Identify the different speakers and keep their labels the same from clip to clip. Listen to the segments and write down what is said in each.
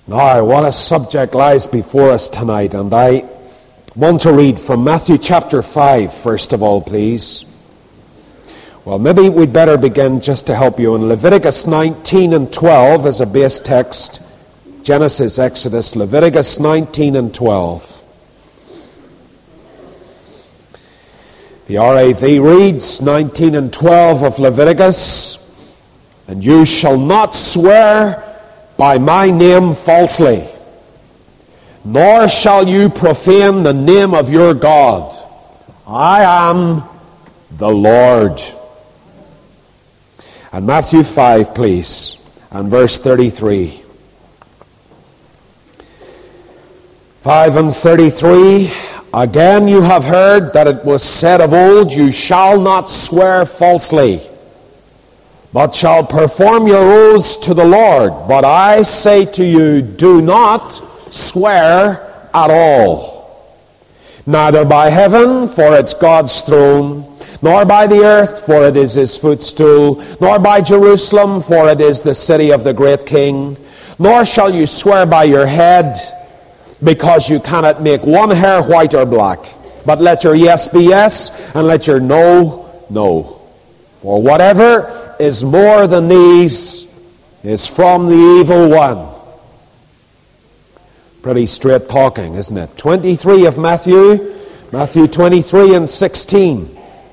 Speaker 1: Now, what a subject lies before us tonight, and I want to read from Matthew chapter 5, first of all, please. Well, maybe we'd better begin just to help you in Leviticus 19 and 12 as a base text. Genesis, Exodus, Leviticus 19 and 12. The RAV reads 19 and 12 of Leviticus, "And you shall not swear by my name falsely, nor shall you profane the name of your God. I am the Lord." And Matthew 5, please, and verse 33. 5 and 33, "Again you have heard that it was said of old, you shall not swear falsely, but shall perform your oaths to the Lord. But I say to you, do not swear at all, neither by heaven, for it's God's throne, nor by the earth, for it is his footstool, nor by Jerusalem, for it is the city of the great king. Nor shall you swear by your head, because you cannot make one hair white or black. But let your yes be yes, and let your no, no. For whatever is more than these is from the evil one." Pretty straight talking, isn't it? 23 of Matthew 23 and 16.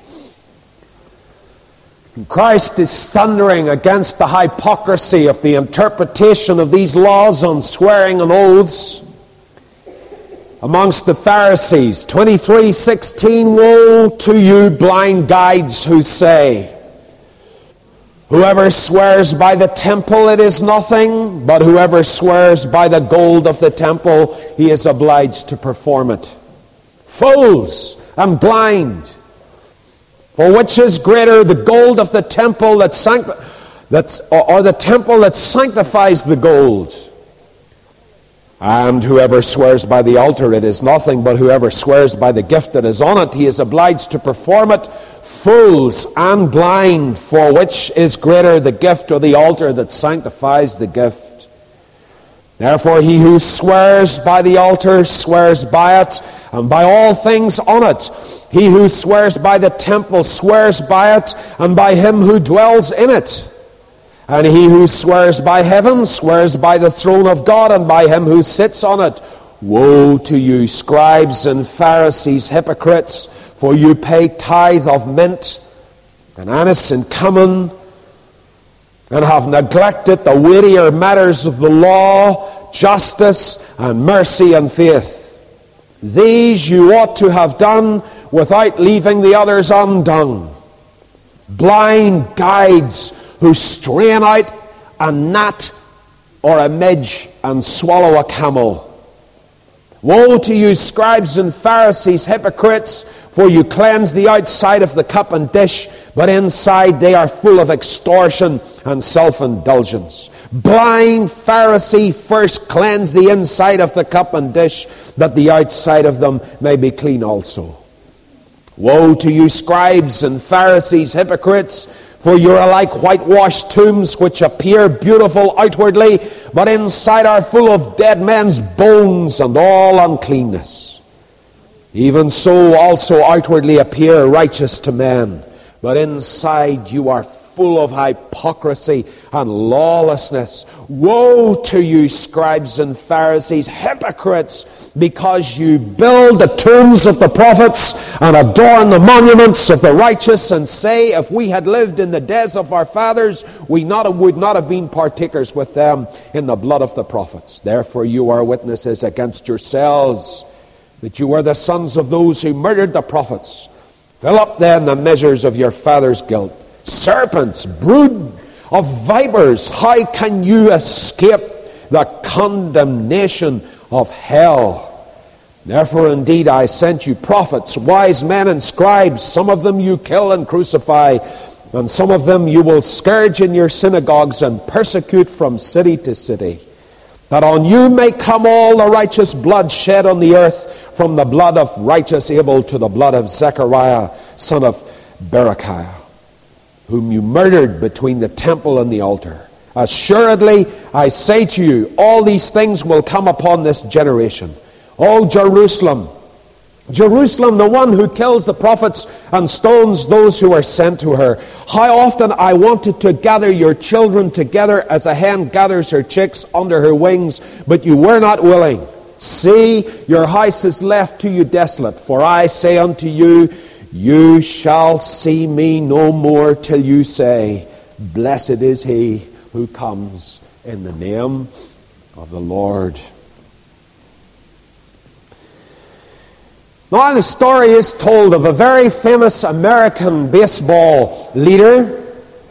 Speaker 1: Christ is thundering against the hypocrisy of the interpretation of these laws on swearing and oaths amongst the Pharisees. 23:16, "Woe to you blind guides who say, whoever swears by the temple, it is nothing, but whoever swears by the gold of the temple, he is obliged to perform it. Fools and blind! For which is greater, the gold of the temple or the temple that sanctifies the gold? And whoever swears by the altar, it is nothing, but whoever swears by the gift that is on it, he is obliged to perform it. Fools and blind, for which is greater, the gift or the altar that sanctifies the gift? Therefore he who swears by the altar swears by it, and by all things on it. He who swears by the temple swears by it, and by him who dwells in it. And he who swears by heaven swears by the throne of God, and by him who sits on it. Woe to you, scribes and Pharisees, hypocrites! For you pay tithe of mint and anise and cumin, and have neglected the weightier matters of the law, justice and mercy and faith. These you ought to have done without leaving the others undone. Blind guides who strain out a gnat or a midge and swallow a camel. Woe to you, scribes and Pharisees, hypocrites! For you cleanse the outside of the cup and dish, but inside they are full of extortion and self-indulgence. Blind Pharisee, first cleanse the inside of the cup and dish, that the outside of them may be clean also. Woe to you, scribes and Pharisees, hypocrites! For you are like whitewashed tombs, which appear beautiful outwardly, but inside are full of dead men's bones and all uncleanness. Even so also outwardly appear righteous to men, but inside you are full of hypocrisy and lawlessness. Woe to you, scribes and Pharisees, hypocrites! Because you build the tombs of the prophets and adorn the monuments of the righteous, and say, if we had lived in the days of our fathers, we would not have been partakers with them in the blood of the prophets. Therefore you are witnesses against yourselves that you are the sons of those who murdered the prophets. Fill up then the measures of your father's guilt. Serpents, brood of vipers, how can you escape the condemnation of hell? Therefore indeed I sent you prophets, wise men and scribes. Some of them you kill and crucify, and some of them you will scourge in your synagogues and persecute from city to city, that on you may come all the righteous blood shed on the earth, from the blood of righteous Abel to the blood of Zechariah, son of Berechiah, whom you murdered between the temple and the altar. Assuredly, I say to you, all these things will come upon this generation. O Jerusalem, Jerusalem, the one who kills the prophets and stones those who are sent to her. How often I wanted to gather your children together as a hen gathers her chicks under her wings, but you were not willing. See, your house is left to you desolate. For I say unto you, you shall see me no more till you say, blessed is he who comes in the name of the Lord. Now the story is told of a very famous American baseball leader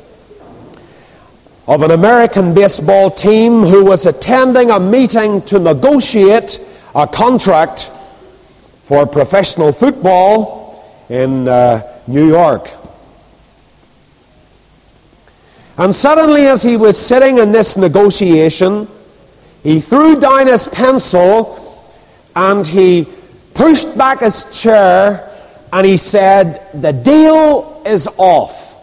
Speaker 1: of an American baseball team who was attending a meeting to negotiate a contract for professional football in New York. And suddenly, as he was sitting in this negotiation, he threw down his pencil and he pushed back his chair and he said, the deal is off.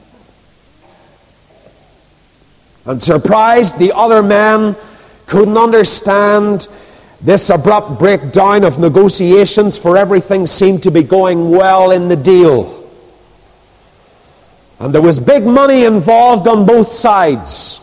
Speaker 1: And surprised, the other man couldn't understand this abrupt breakdown of negotiations, for everything seemed to be going well in the deal. And there was big money involved on both sides.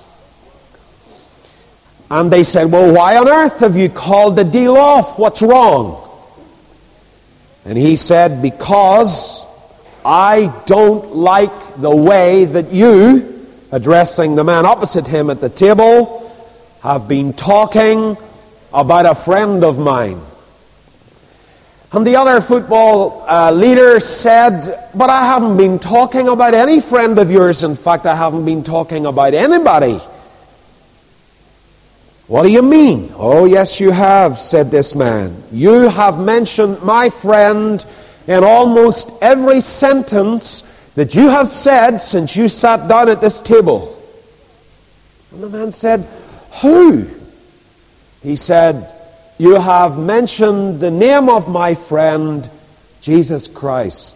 Speaker 1: And they said, well, why on earth have you called the deal off? What's wrong? And he said, because I don't like the way that you, addressing the man opposite him at the table, have been talking about a friend of mine. And the other football leader said, but I haven't been talking about any friend of yours. In fact, I haven't been talking about anybody. What do you mean? Oh, yes, you have, said this man. You have mentioned my friend in almost every sentence that you have said since you sat down at this table. And the man said, who? He said, you have mentioned the name of my friend, Jesus Christ.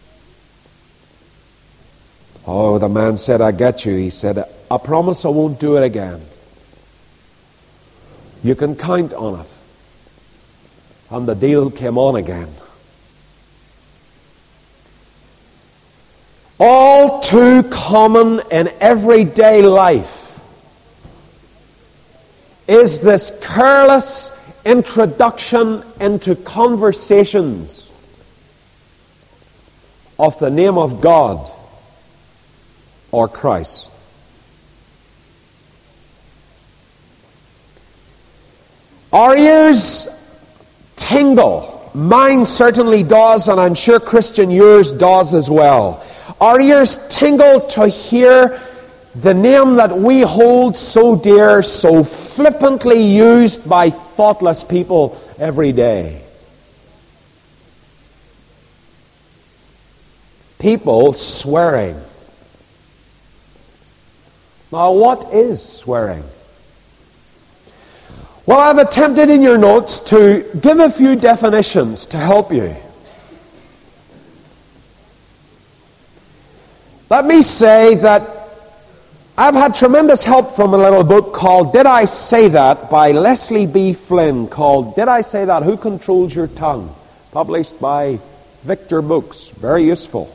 Speaker 1: Oh, the man said, I get you. He said, I promise I won't do it again. You can count on it. And the deal came on again. All too common in everyday life is this careless introduction into conversations of the name of God or Christ. Our ears tingle. Mine certainly does, and I'm sure, Christian, yours does as well. Our ears tingle to hear the name that we hold so dear, so flippantly used by thoughtless people every day. People swearing. Now, what is swearing? Well, I've attempted in your notes to give a few definitions to help you. Let me say that I've had tremendous help from a little book called Did I Say That? By Leslie B. Flynn, called Did I Say That? Who Controls Your Tongue? Published by Victor Books. Very useful.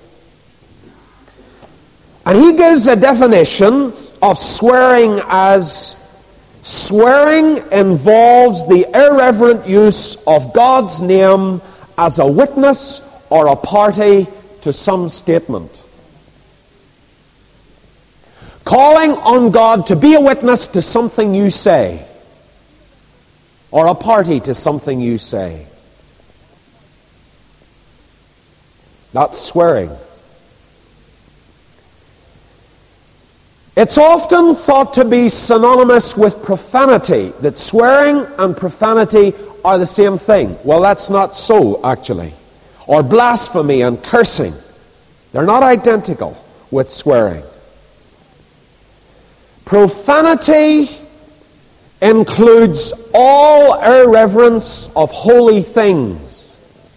Speaker 1: And he gives a definition of swearing as swearing involves the irreverent use of God's name as a witness or a party to some statement. Calling on God to be a witness to something you say, or a party to something you say. That's swearing. It's often thought to be synonymous with profanity, that swearing and profanity are the same thing. Well, that's not so, actually. Or blasphemy and cursing. They're not identical with swearing. Profanity includes all irreverence of holy things,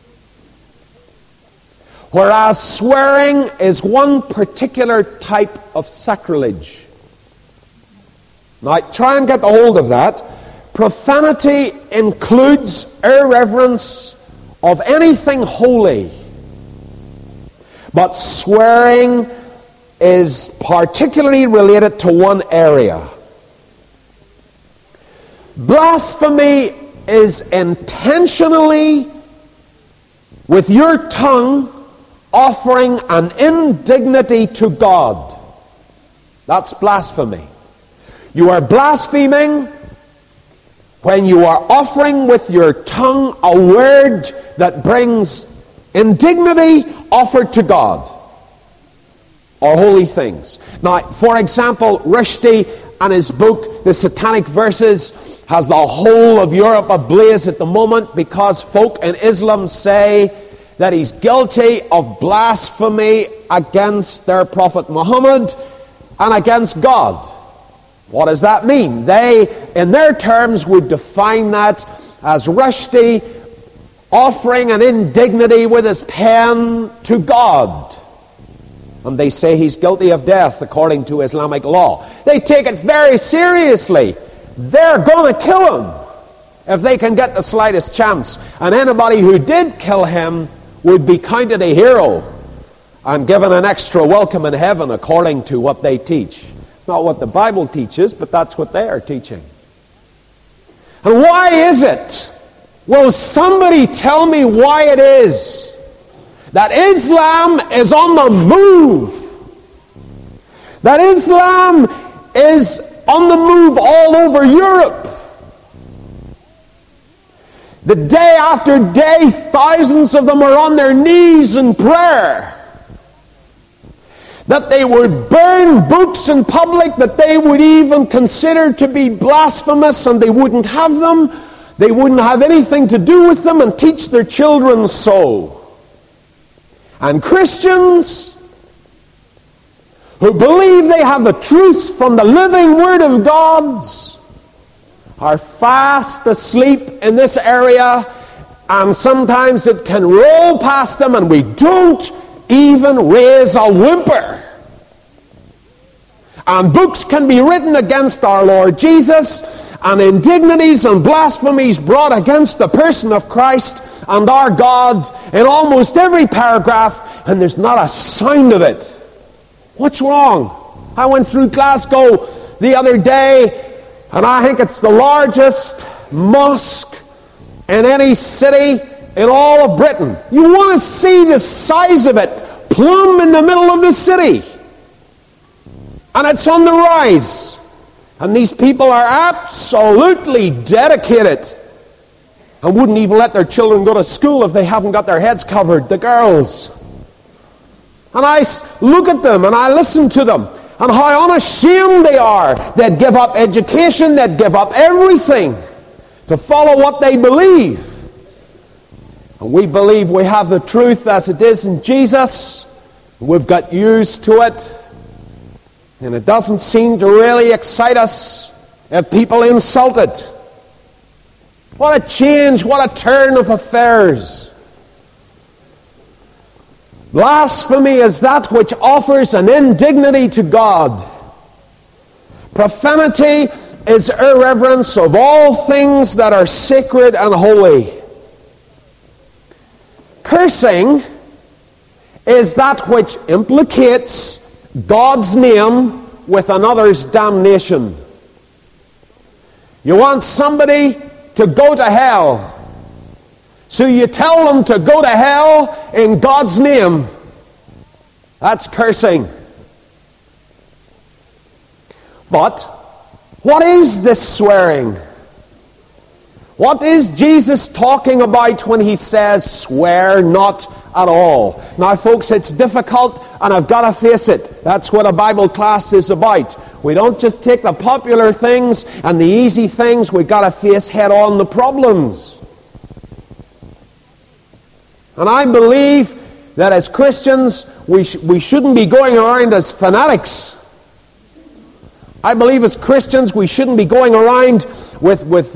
Speaker 1: whereas swearing is one particular type of sacrilege. Now, try and get a hold of that. Profanity includes irreverence of anything holy. But swearing is particularly related to one area. Blasphemy is intentionally, with your tongue, offering an indignity to God. That's blasphemy. You are blaspheming when you are offering with your tongue a word that brings indignity offered to God or holy things. Now, for example, Rushdie and his book, The Satanic Verses, has the whole of Europe ablaze at the moment because folk in Islam say that he's guilty of blasphemy against their Prophet Muhammad and against God. What does that mean? They, in their terms, would define that as Rushdie offering an indignity with his pen to God. And they say he's guilty of death according to Islamic law. They take it very seriously. They're going to kill him if they can get the slightest chance. And anybody who did kill him would be counted a hero and given an extra welcome in heaven according to what they teach. It's not what the Bible teaches, but that's what they are teaching. And why is it? Will somebody tell me why it is that Islam is on the move? That Islam is on the move all over Europe. The day after day, thousands of them are on their knees in prayer. That they would burn books in public that they would even consider to be blasphemous, and they wouldn't have them. They wouldn't have anything to do with them, and teach their children so. And Christians who believe they have the truth from the living Word of God are fast asleep in this area, and sometimes it can roll past them and we don't even raise a whimper. And books can be written against our Lord Jesus, and indignities and blasphemies brought against the person of Christ and our God in almost every paragraph, and there's not a sound of it. What's wrong? I went through Glasgow the other day, and I think it's the largest mosque in any city in all of Britain. You want to see the size of it, plumb in the middle of the city. And it's on the rise. And these people are absolutely dedicated and wouldn't even let their children go to school if they haven't got their heads covered, the girls. And I look at them and I listen to them and how unashamed they are. They'd give up education, they'd give up everything to follow what they believe. And we believe we have the truth as it is in Jesus. We've got used to it. And it doesn't seem to really excite us if people insult it. What a change, what a turn of affairs. Blasphemy is that which offers an indignity to God. Profanity is irreverence of all things that are sacred and holy. Cursing is that which implicates God's name with another's damnation. You want somebody to go to hell, so you tell them to go to hell in God's name. That's cursing. But what is this swearing? What is Jesus talking about when he says, swear not at all? Now, folks, it's difficult, and I've got to face it. That's what a Bible class is about. We don't just take the popular things and the easy things. We've got to face head-on the problems. And I believe that as Christians, we shouldn't be going around as fanatics. I believe as Christians, we shouldn't be going around with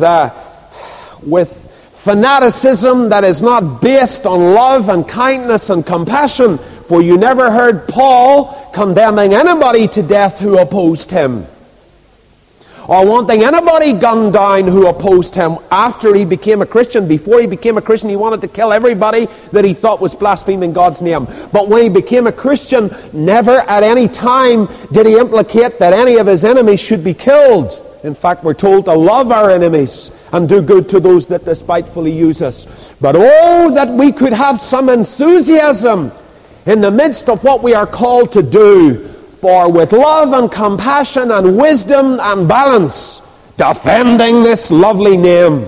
Speaker 1: fanaticism that is not based on love and kindness and compassion. For you never heard Paul condemning anybody to death who opposed him. or wanting anybody gunned down who opposed him after he became a Christian. Before he became a Christian, he wanted to kill everybody that he thought was blaspheming God's name. But when he became a Christian, never at any time did he implicate that any of his enemies should be killed. In fact, we're told to love our enemies and do good to those that despitefully use us. But oh, that we could have some enthusiasm in the midst of what we are called to do, for with love and compassion and wisdom and balance, defending this lovely name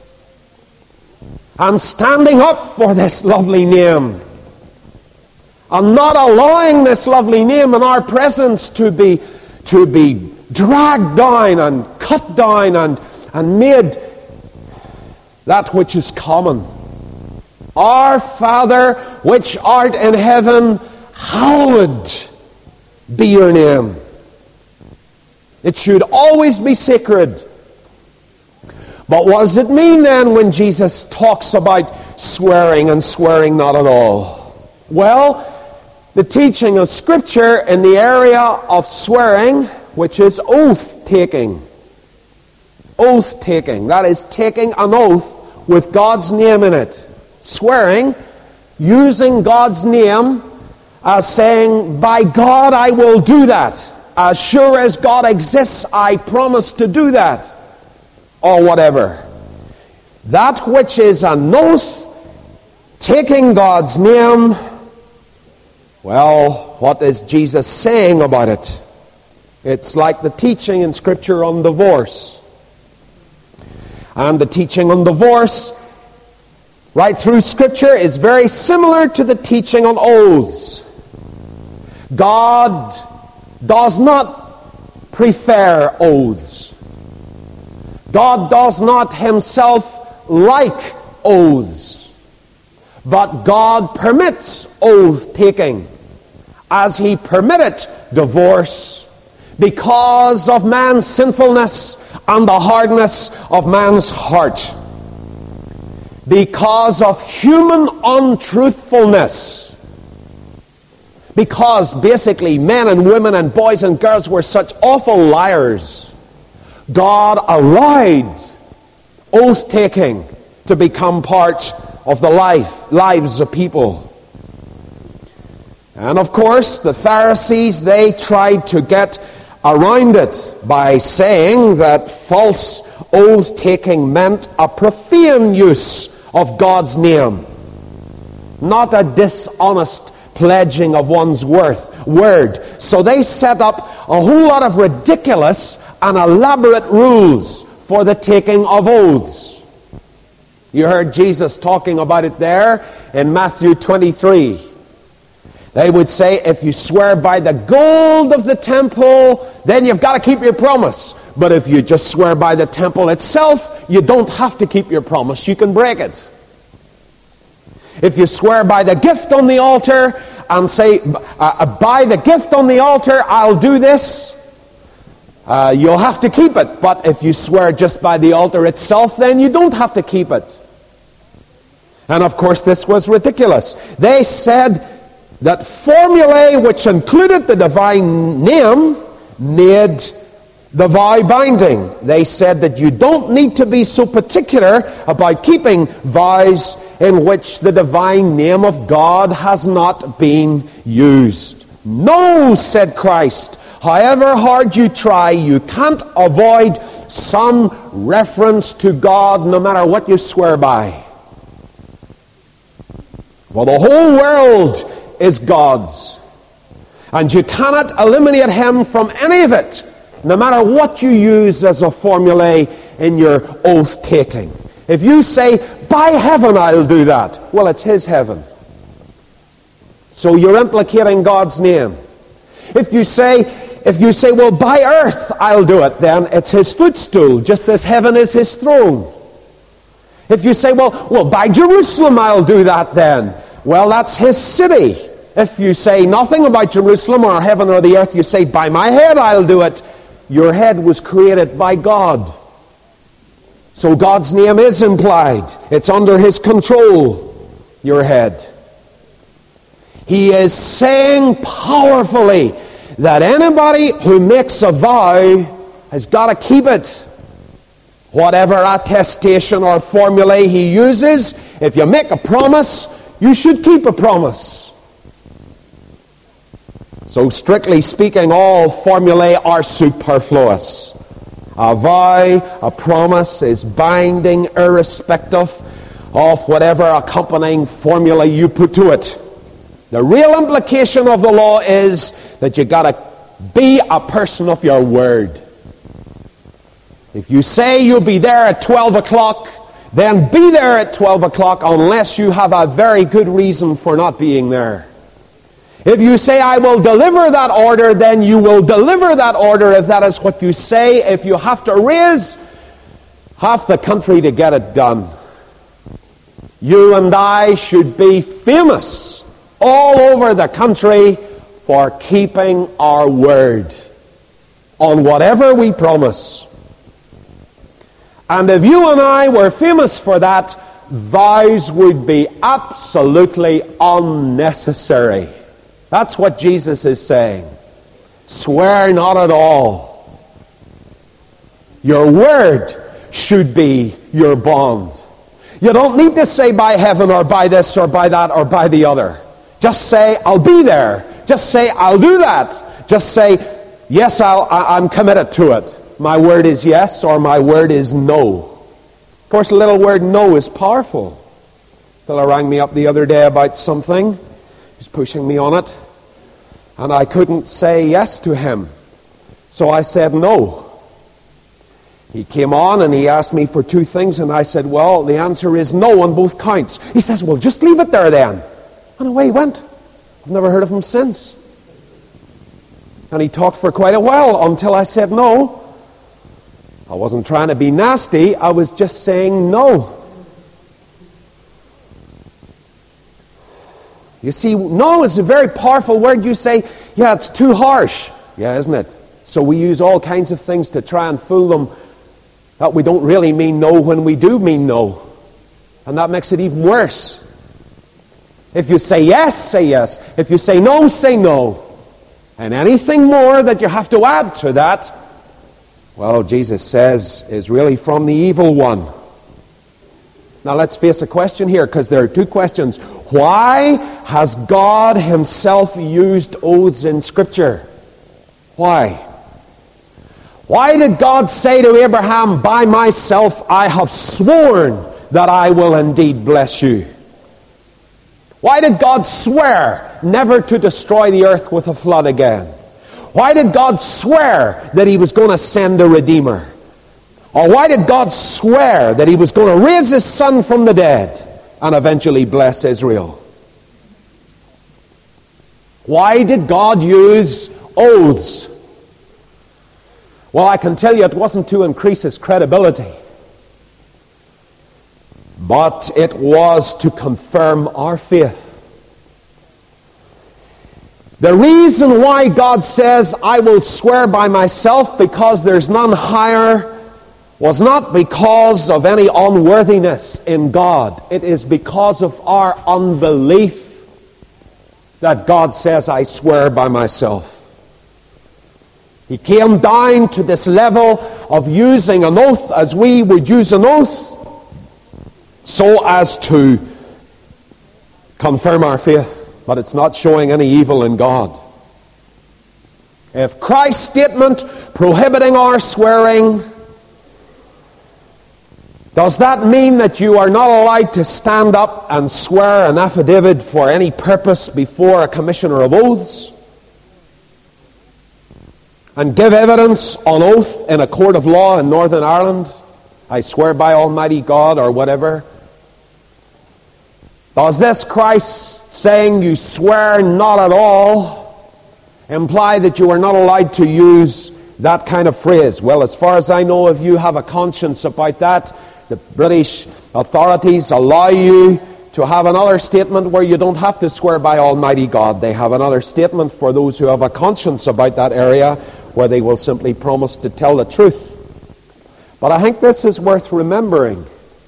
Speaker 1: and standing up for this lovely name and not allowing this lovely name in our presence to be dragged down and cut down and made that which is common. Our Father which art in heaven, hallowed be your name. It should always be sacred. But what does it mean then when Jesus talks about swearing and swearing not at all? Well, the teaching of Scripture in the area of swearing, which is oath-taking. Oath-taking, that is taking an oath with God's name in it. Swearing, using God's name as saying, by God I will do that. As sure as God exists, I promise to do that. Or whatever. That which is an oath, taking God's name, well, what is Jesus saying about it? It's like the teaching in Scripture on divorce. And the teaching on divorce, right through Scripture, is very similar to the teaching on oaths. God does not prefer oaths. God does not himself like oaths. But God permits oath-taking, as he permitted divorce, because of man's sinfulness and the hardness of man's heart. Because of human untruthfulness. Because basically men and women and boys and girls were such awful liars. God allowed oath-taking to become part of the lives of people. And of course, the Pharisees, they tried to get around it by saying that false oath-taking meant a profane use of God's name, not a dishonest pledging of one's word. So they set up a whole lot of ridiculous and elaborate rules for the taking of oaths. You heard Jesus talking about it there in Matthew 23. They would say, if you swear by the gold of the temple, then you've got to keep your promise. But if you just swear by the temple itself, you don't have to keep your promise. You can break it. If you swear by the gift on the altar and say, by the gift on the altar, I'll do this, you'll have to keep it. But if you swear just by the altar itself, then you don't have to keep it. And of course, this was ridiculous. They said that formulae which included the divine name made the vow binding. They said that you don't need to be so particular about keeping vows in which the divine name of God has not been used. No, said Christ, however hard you try, you can't avoid some reference to God no matter what you swear by. Well, the whole world is God's. And you cannot eliminate him from any of it, no matter what you use as a formulae in your oath-taking. If you say, by heaven I'll do that, well, it's his heaven. So you're implicating God's name. If you say, well, by earth I'll do it, then it's his footstool, just as heaven is his throne. If you say, well, by Jerusalem I'll do that then, well, that's his city. If you say nothing about Jerusalem or heaven or the earth, you say, by my head I'll do it. Your head was created by God. So God's name is implied. It's under his control, your head. He is saying powerfully that anybody who makes a vow has got to keep it. Whatever attestation or formulae he uses, if you make a promise, you should keep a promise. So strictly speaking, all formulae are superfluous. A vow, a promise is binding irrespective of whatever accompanying formula you put to it. The real implication of the law is that you got to be a person of your word. If you say you'll be there at 12 o'clock, then be there at 12 o'clock unless you have a very good reason for not being there. If you say, I will deliver that order, then you will deliver that order if that is what you say. If you have to raise half the country to get it done. You and I should be famous all over the country for keeping our word on whatever we promise. And if you and I were famous for that, vows would be absolutely unnecessary. That's what Jesus is saying. Swear not at all. Your word should be your bond. You don't need to say by heaven or by this or by that or by the other. Just say, I'll be there. Just say, I'll do that. Just say, yes, I'm committed to it. My word is yes or my word is no. Of course, the little word no is powerful. A fellow rang me up the other day about something. He's pushing me on it. And I couldn't say yes to him. So I said no. He came on and he asked me for two things, and I said, well, the answer is no on both counts. He says, well, just leave it there then. And away he went. I've never heard of him since. And he talked for quite a while until I said no. I wasn't trying to be nasty. I was just saying no. You see, no is a very powerful word. You say, yeah, it's too harsh. Yeah, isn't it? So we use all kinds of things to try and fool them that we don't really mean no when we do mean no. And that makes it even worse. If you say yes, say yes. If you say no, say no. And anything more that you have to add to that, well, Jesus says, is really from the evil one. Now let's face a question here, because there are two questions. Why has God himself used oaths in Scripture? Why? Why did God say to Abraham, by myself I have sworn that I will indeed bless you? Why did God swear never to destroy the earth with a flood again? Why did God swear that he was going to send a Redeemer? Or why did God swear that he was going to raise his son from the dead and eventually bless Israel? Why did God use oaths? Well, I can tell you it wasn't to increase his credibility, but it was to confirm our faith. The reason why God says, I will swear by myself because there's none higher, was not because of any unworthiness in God. It is because of our unbelief that God says, I swear by myself. He came down to this level of using an oath as we would use an oath, so as to confirm our faith. But it's not showing any evil in God. If Christ's statement prohibiting our swearing, does that mean that you are not allowed to stand up and swear an affidavit for any purpose before a commissioner of oaths? And give evidence on oath in a court of law in Northern Ireland? I swear by Almighty God, or whatever. Does this Christ saying you swear not at all imply that you are not allowed to use that kind of phrase? Well, as far as I know, if you have a conscience about that, the British authorities allow you to have another statement where you don't have to swear by Almighty God. They have another statement for those who have a conscience about that area, where they will simply promise to tell the truth. But I think this is worth remembering.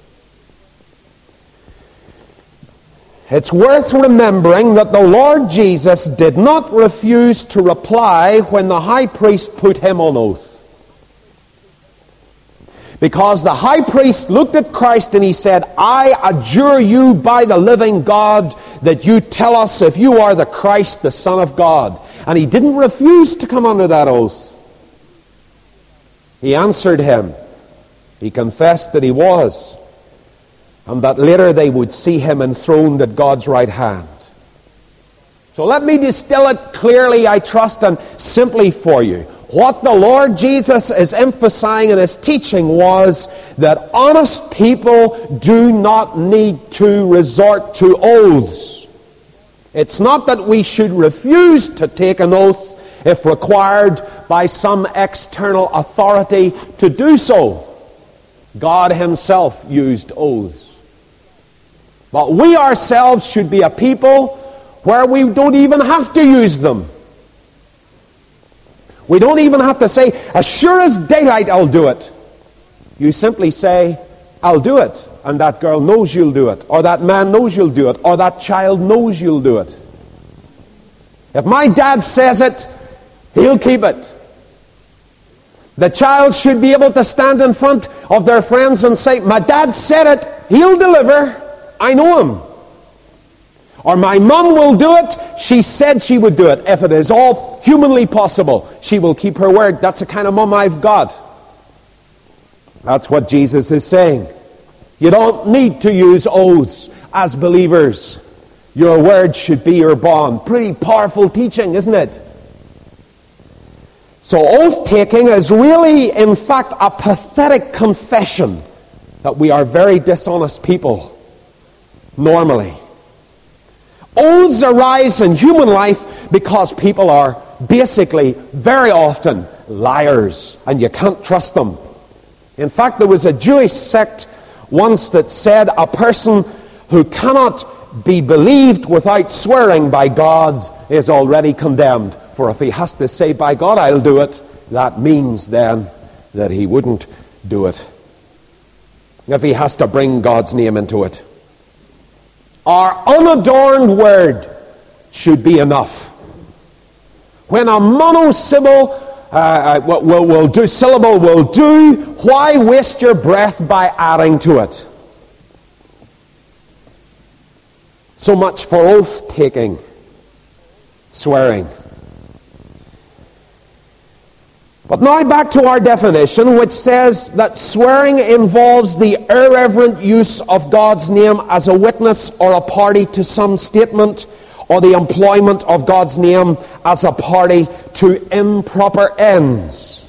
Speaker 1: It's worth remembering that the Lord Jesus did not refuse to reply when the high priest put him on oath. Because the high priest looked at Christ and he said, I adjure you by the living God that you tell us if you are the Christ, the Son of God. And he didn't refuse to come under that oath. He answered him. He confessed that he was, and that later they would see him enthroned at God's right hand. So let me distill it clearly, I trust, and simply for you. What the Lord Jesus is emphasizing in his teaching was that honest people do not need to resort to oaths. It's not that we should refuse to take an oath if required by some external authority to do so. God himself used oaths. But we ourselves should be a people where we don't even have to use them. We don't even have to say, as sure as daylight I'll do it. You simply say, I'll do it. And that girl knows you'll do it. Or that man knows you'll do it. Or that child knows you'll do it. If my dad says it, he'll keep it. The child should be able to stand in front of their friends and say, my dad said it, he'll deliver. I know him. Or my mum will do it, she said she would do it. If it is all humanly possible, she will keep her word. That's the kind of mum I've got. That's what Jesus is saying. You don't need to use oaths as believers. Your word should be your bond. Pretty powerful teaching, isn't it? So oath-taking is really, in fact, a pathetic confession that we are very dishonest people, normally. Oaths arise in human life because people are basically, very often, liars, and you can't trust them. In fact, there was a Jewish sect once that said a person who cannot be believed without swearing by God is already condemned. For if he has to say, by God, I'll do it, that means then that he wouldn't do it. If he has to bring God's name into it. Our unadorned word should be enough. When a monosyllable syllable will do, why waste your breath by adding to it? So much for oath-taking, swearing. But now back to our definition, which says that swearing involves the irreverent use of God's name as a witness or a party to some statement, or the employment of God's name as a party to improper ends.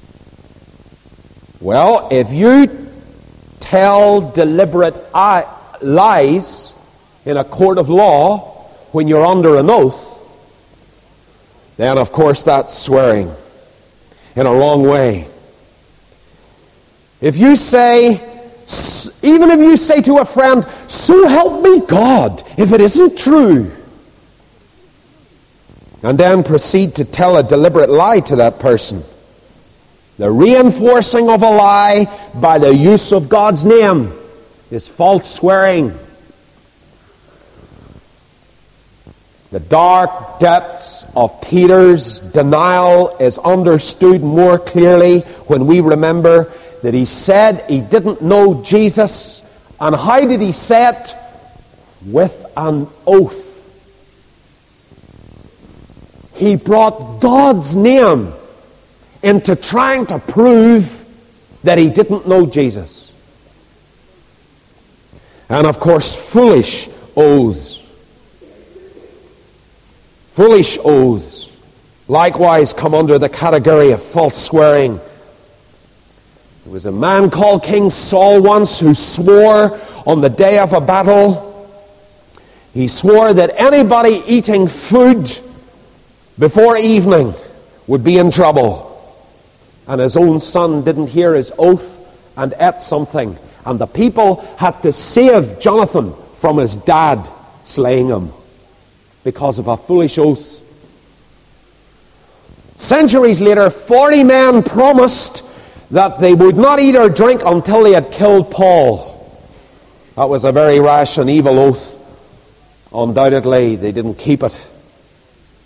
Speaker 1: Well, if you tell deliberate lies in a court of law when you're under an oath, then of course that's swearing in a wrong way. If you say, even if you say to a friend, so help me God, if it isn't true, and then proceed to tell a deliberate lie to that person, the reinforcing of a lie by the use of God's name is false swearing. The dark depths of Peter's denial is understood more clearly when we remember that he said he didn't know Jesus. And how did he say it? With an oath. He brought God's name into trying to prove that he didn't know Jesus. And of course, foolish oaths. Foolish oaths likewise come under the category of false swearing. There was a man called King Saul once who swore on the day of a battle. He swore that anybody eating food before evening would be in trouble. And his own son didn't hear his oath and ate something. And the people had to save Jonathan from his dad slaying him because of a foolish oath. Centuries later, 40 men promised that they would not eat or drink until they had killed Paul. That was a very rash and evil oath. Undoubtedly, they didn't keep it.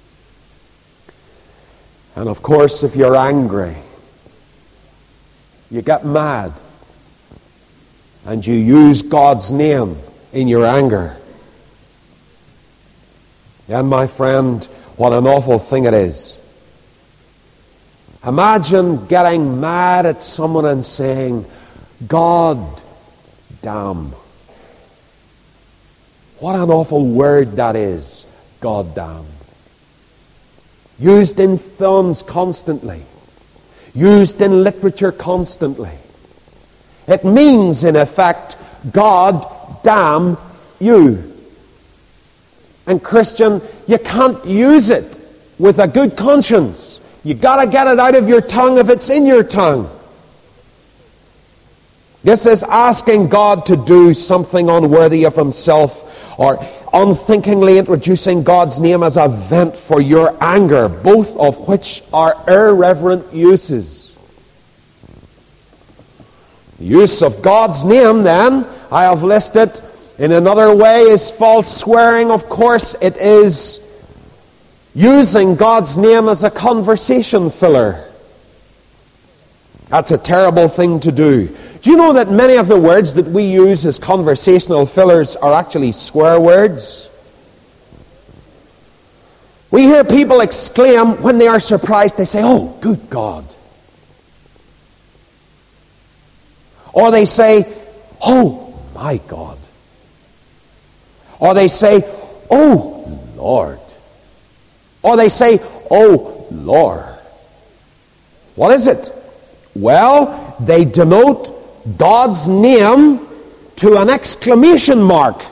Speaker 1: And of course, if you're angry, you get mad, and you use God's name in your anger. And my friend, what an awful thing it is. Imagine getting mad at someone and saying, God damn. What an awful word that is, God damn. Used in films constantly. Used in literature constantly. It means, in effect, God damn you. And Christian, you can't use it with a good conscience. You got to get it out of your tongue if it's in your tongue. This is asking God to do something unworthy of himself, or unthinkingly introducing God's name as a vent for your anger, both of which are irreverent uses. The use of God's name, then, I have listed in another way, is false swearing. Of course, it is using God's name as a conversation filler. That's a terrible thing to do. Do you know that many of the words that we use as conversational fillers are actually swear words? We hear people exclaim when they are surprised. They say, "Oh, good God." Or they say, "Oh, my God." Or they say, "Oh, Lord." Or they say, "Oh, Lord." What is it? Well, they denote God's name to an exclamation mark.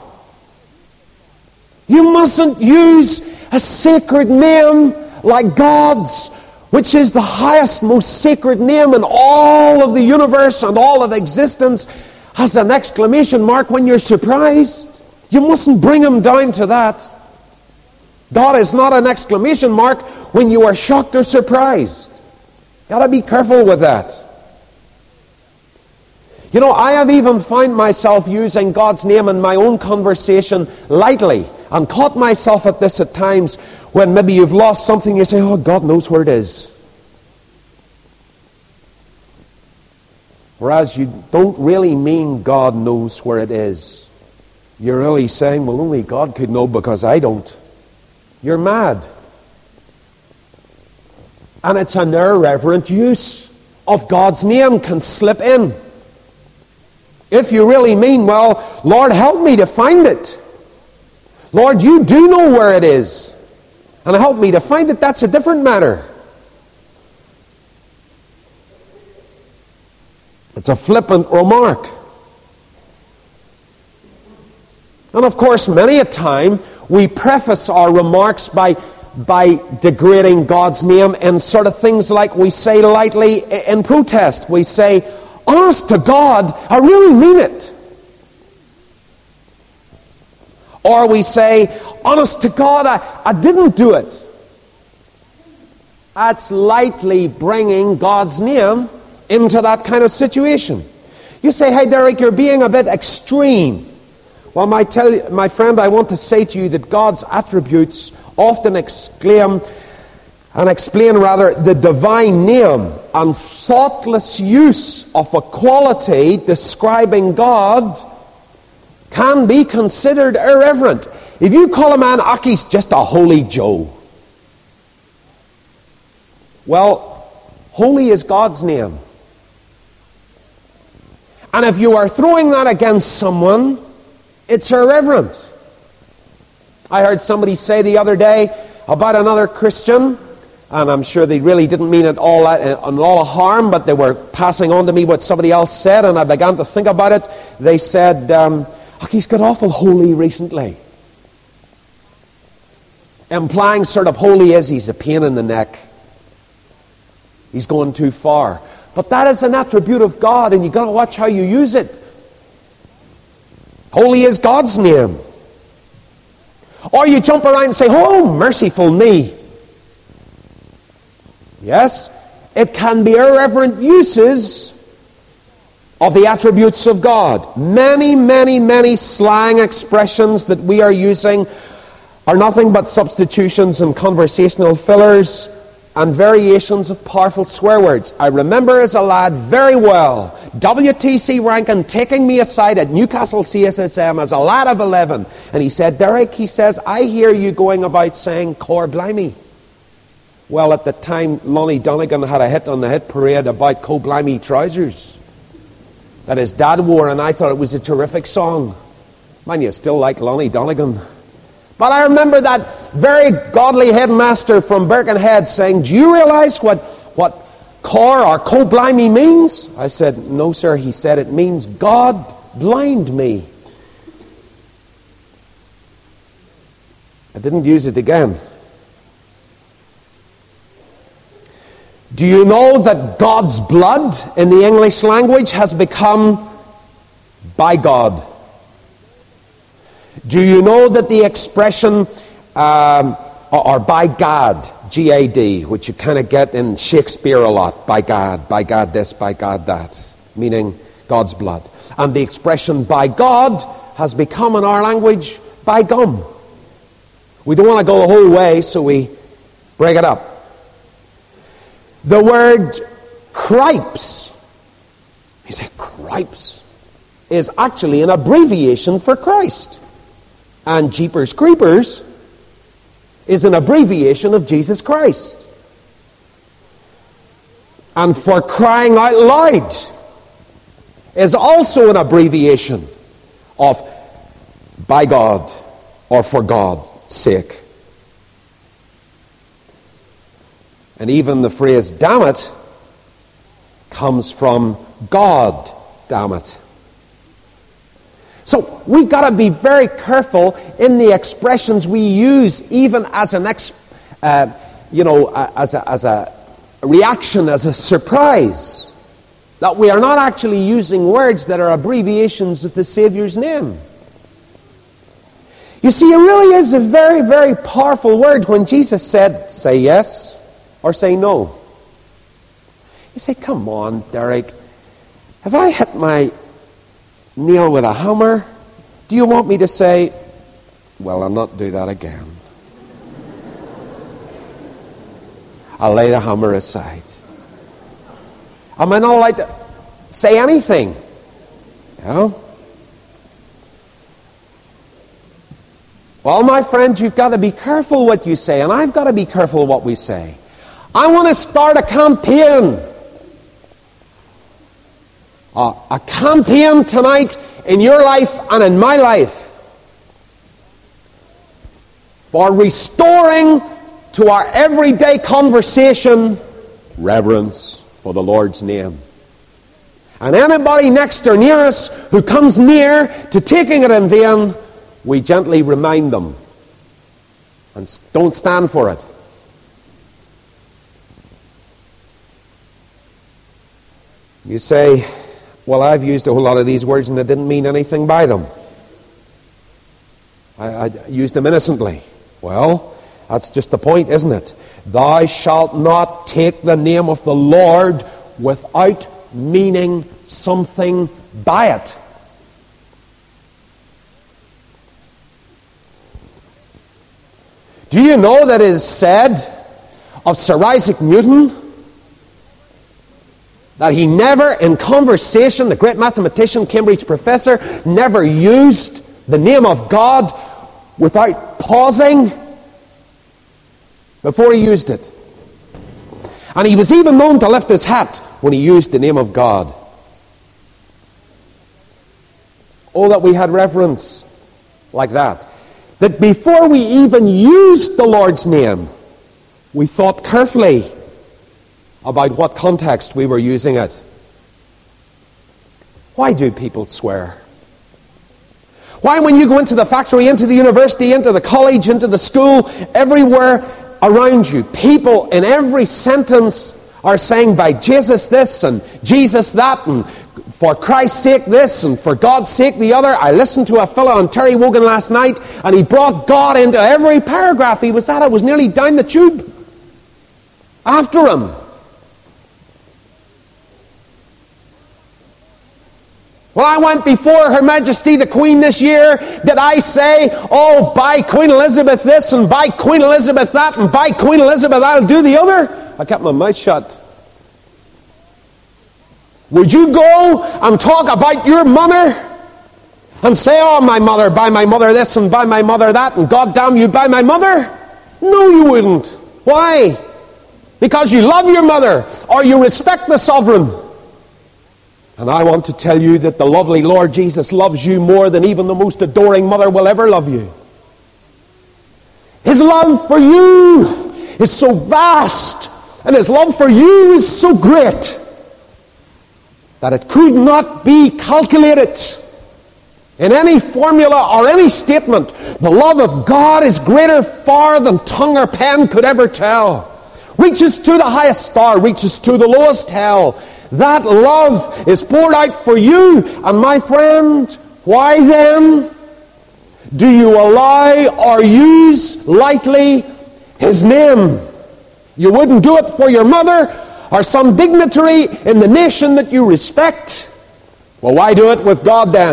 Speaker 1: You mustn't use a sacred name like God's, which is the highest, most sacred name in all of the universe and all of existence, as an exclamation mark when you're surprised. You mustn't bring him down to that. God is not an exclamation mark when you are shocked or surprised. Got to be careful with that. You know, I have even found myself using God's name in my own conversation lightly, and caught myself at this at times when maybe you've lost something, you say, "Oh, God knows where it is." Whereas you don't really mean God knows where it is. You're really saying, "Well, only God could know because I don't." You're mad. And it's an irreverent use of God's name can slip in. If you really mean, "Well, Lord, help me to find it. Lord, you do know where it is, and help me to find it," that's a different matter. It's a flippant remark. And of course, many a time, we preface our remarks by degrading God's name in sort of things like we say lightly in protest. We say, "Honest to God, I really mean it." Or we say, "Honest to God, I didn't do it." That's lightly bringing God's name into that kind of situation. You say, "Hey, Derek, you're being a bit extreme." Well, my friend, I want to say to you that God's attributes often explain the divine name, and thoughtless use of a quality describing God can be considered irreverent. If you call a man, "He's just a holy Joe," well, holy is God's name. And if you are throwing that against someone, it's irreverent. I heard somebody say the other day about another Christian, and I'm sure they really didn't mean it all harm, but they were passing on to me what somebody else said, and I began to think about it. They said, "He's got awful holy recently." Implying sort of holy is he's a pain in the neck. He's going too far. But that is an attribute of God, and you've got to watch how you use it. Holy is God's name. Or you jump around and say, "Oh, merciful me." Yes, it can be irreverent uses of the attributes of God. Many, many, many slang expressions that we are using are nothing but substitutions and conversational fillers and variations of powerful swear words. I remember as a lad very well W.T.C. Rankin taking me aside at Newcastle CSSM as a lad of 11. And he said, Derek, he says, I hear you going about saying, Cor Blimey. Well, at the time, Lonnie Donegan had a hit on the hit parade about Cor Blimey trousers that his dad wore, and I thought it was a terrific song. Man, you still like Lonnie Donegan. But I remember that very godly headmaster from Birkenhead saying, do you realize what Cor or Cor Blimey means? I said, no, sir. He said, it means God blind me. I didn't use it again. Do you know that God's blood in the English language has become by God? Do you know that the expression, or by God, G-A-D, which you kind of get in Shakespeare a lot, by God this, by God that, meaning God's blood. And the expression by God has become in our language by gum. We don't want to go the whole way, so we break it up. The word cripes, you say cripes, is actually an abbreviation for Christ. And Jeepers Creepers is an abbreviation of Jesus Christ. And for crying out loud is also an abbreviation of by God or for God's sake. And even the phrase damn it comes from God damn it. So we've got to be very careful in the expressions we use, even as as a reaction, as a surprise, that we are not actually using words that are abbreviations of the Savior's name. You see, it really is a very, very powerful word when Jesus said, say yes or say no. You say, come on, Derek, have I hit my nail with a hammer? Do you want me to say, well, I'll not do that again. I'll lay the hammer aside. Am I not allowed to say anything? Yeah. Well, my friends, you've got to be careful what you say, and I've got to be careful what we say. I want to start a campaign. A campaign tonight in your life and in my life for restoring to our everyday conversation reverence for the Lord's name. And anybody next or near us who comes near to taking it in vain, we gently remind them and don't stand for it. You say, well, I've used a whole lot of these words and I didn't mean anything by them. I used them innocently. Well, that's just the point, isn't it? Thou shalt not take the name of the Lord without meaning something by it. Do you know that it is said of Sir Isaac Newton that he never, in conversation, the great mathematician, Cambridge professor, never used the name of God without pausing before he used it? And he was even known to lift his hat when he used the name of God. Oh, that we had reverence like that. That before we even used the Lord's name, we thought carefully about what context we were using it. Why do people swear? Why, when you go into the factory, into the university, into the college, into the school, everywhere around you, people in every sentence are saying, by Jesus this and Jesus that, and for Christ's sake this and for God's sake the other. I listened to a fellow on Terry Wogan last night, and he brought God into every paragraph he was at. I was nearly down the tube after him. Well, I went before Her Majesty the Queen this year. Did I say, oh, by Queen Elizabeth this and by Queen Elizabeth that and by Queen Elizabeth I'll do the other? I kept my mouth shut. Would you go and talk about your mother and say, oh, my mother, buy my mother this and buy my mother that, and God damn you, buy my mother? No, you wouldn't. Why? Because you love your mother or you respect the sovereign. And I want to tell you that the lovely Lord Jesus loves you more than even the most adoring mother will ever love you. His love for you is so vast, and His love for you is so great, that it could not be calculated in any formula or any statement. The love of God is greater far than tongue or pen could ever tell. Reaches to the highest star, reaches to the lowest hell. That love is poured out for you. And my friend, why then do you allow or use lightly His name? You wouldn't do it for your mother or some dignitary in the nation that you respect. Well, why do it with God then?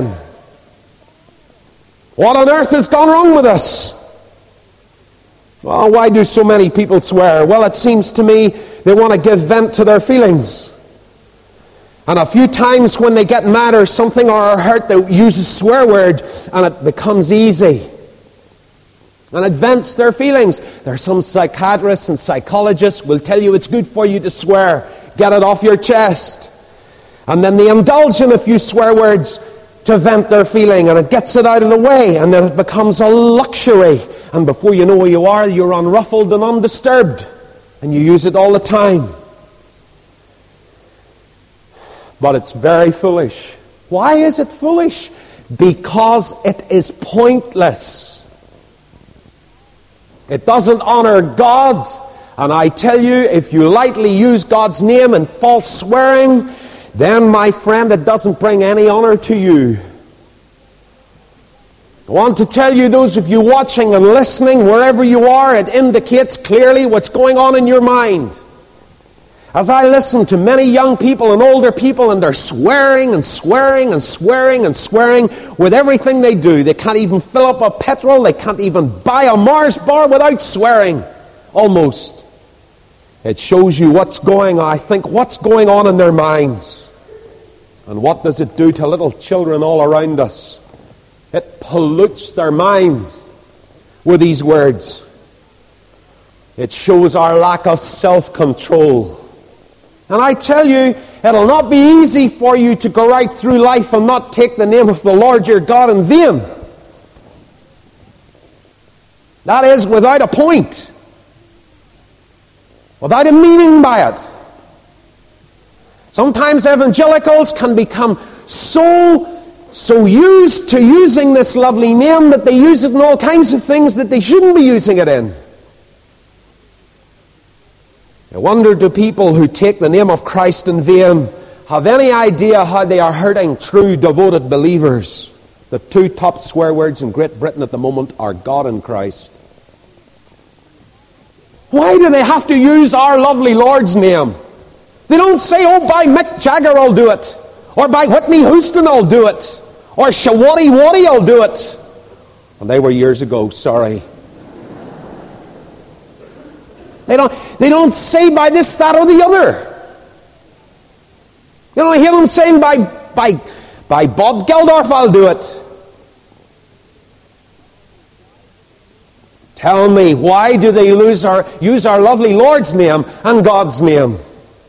Speaker 1: What on earth has gone wrong with us? Well, why do so many people swear? Well, it seems to me they want to give vent to their feelings. And a few times when they get mad or something or are hurt, they use a swear word and it becomes easy. And it vents their feelings. There are some psychiatrists and psychologists will tell you it's good for you to swear. Get it off your chest. And then they indulge in a few swear words to vent their feeling, and it gets it out of the way, and then it becomes a luxury. And before you know where you are, you're unruffled and undisturbed. And you use it all the time. But it's very foolish. Why is it foolish? Because it is pointless. It doesn't honor God. And I tell you, if you lightly use God's name in false swearing, then, my friend, it doesn't bring any honor to you. I want to tell you, those of you watching and listening, wherever you are, it indicates clearly what's going on in your mind. As I listen to many young people and older people, and they're swearing and swearing and swearing and swearing with everything they do. They can't even fill up a petrol. They can't even buy a Mars bar without swearing. Almost. It shows you what's going on in their minds. And what does it do to little children all around us? It pollutes their minds with these words. It shows our lack of self-control. And I tell you, it'll not be easy for you to go right through life and not take the name of the Lord your God in vain. That is, without a point. Without a meaning by it. Sometimes evangelicals can become so used to using this lovely name that they use it in all kinds of things that they shouldn't be using it in. I wonder, do people who take the name of Christ in vain have any idea how they are hurting true, devoted believers? The two top swear words in Great Britain at the moment are God and Christ. Why do they have to use our lovely Lord's name? They don't say, oh, by Mick Jagger I'll do it. Or by Whitney Houston I'll do it. Or Shawati Wati I'll do it. And they were years ago, sorry. They don't say by this, that, or the other. You don't hear them saying by Bob Geldof I'll do it. Tell me, why do they use our lovely Lord's name and God's name?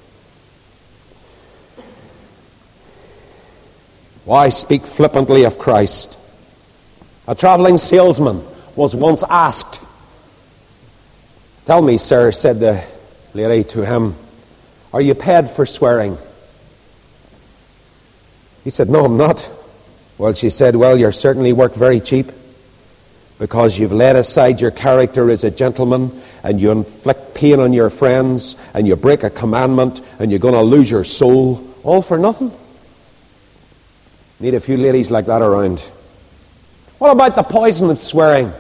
Speaker 1: Why speak flippantly of Christ? A traveling salesman was once asked, "Tell me, sir," said the lady to him, "are you paid for swearing?" He said, "No, I'm not." Well, she said, "Well, you're certainly worked very cheap, because you've laid aside your character as a gentleman, and you inflict pain on your friends, and you break a commandment, and you're going to lose your soul, all for nothing." Need a few ladies like that around. What about the poison of swearing?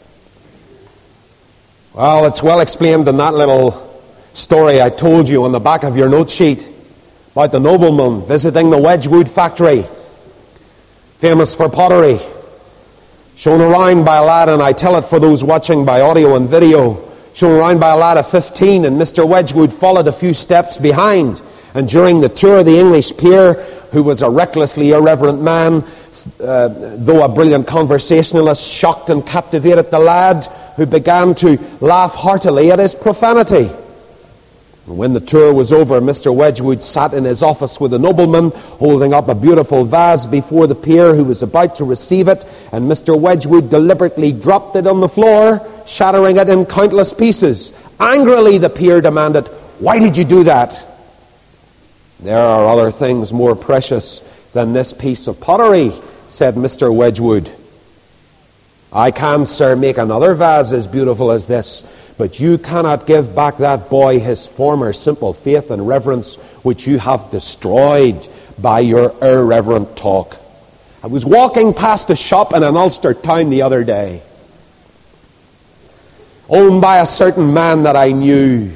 Speaker 1: Well, it's well explained in that little story I told you on the back of your note sheet about the nobleman visiting the Wedgwood factory, famous for pottery, shown around by a lad, and I tell it for those watching by audio and video, shown around by a lad of 15, and Mr. Wedgwood followed a few steps behind. And during the tour, the English peer, who was a recklessly irreverent man, though a brilliant conversationalist, shocked and captivated the lad, who began to laugh heartily at his profanity. And when the tour was over, Mr. Wedgwood sat in his office with a nobleman, holding up a beautiful vase before the peer, who was about to receive it, and Mr. Wedgwood deliberately dropped it on the floor, shattering it in countless pieces. Angrily, the peer demanded, "Why did you do that?" "There are other things more precious than this piece of pottery," said Mr. Wedgwood. "I can, sir, make another vase as beautiful as this, but you cannot give back that boy his former simple faith and reverence, which you have destroyed by your irreverent talk." I was walking past a shop in an Ulster town the other day, owned by a certain man that I knew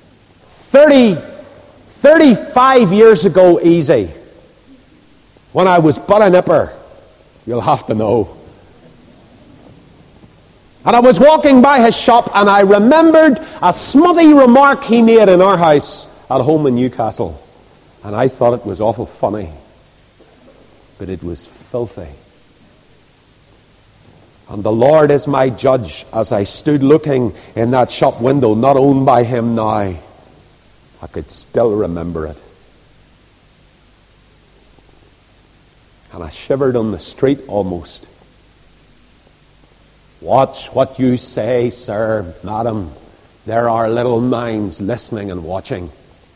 Speaker 1: 35 years ago easy, when I was but a nipper. You'll have to know. And I was walking by his shop, and I remembered a smutty remark he made in our house at home in Newcastle. And I thought it was awful funny, but it was filthy. And the Lord is my judge, as I stood looking in that shop window, not owned by him now, I could still remember it. And I shivered on the street almost. Watch what you say, sir, madam. There are little minds listening and watching.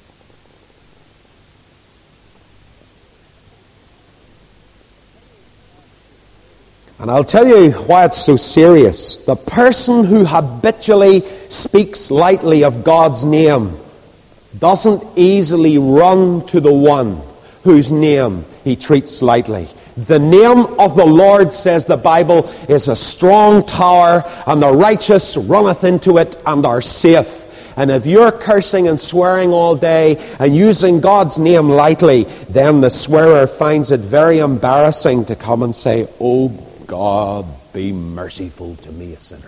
Speaker 1: And I'll tell you why it's so serious. The person who habitually speaks lightly of God's name doesn't easily run to the one whose name he treats lightly. The name of the Lord, says the Bible, is a strong tower, and the righteous runneth into it and are safe. And if you're cursing and swearing all day and using God's name lightly, then the swearer finds it very embarrassing to come and say, "Oh God, be merciful to me, a sinner."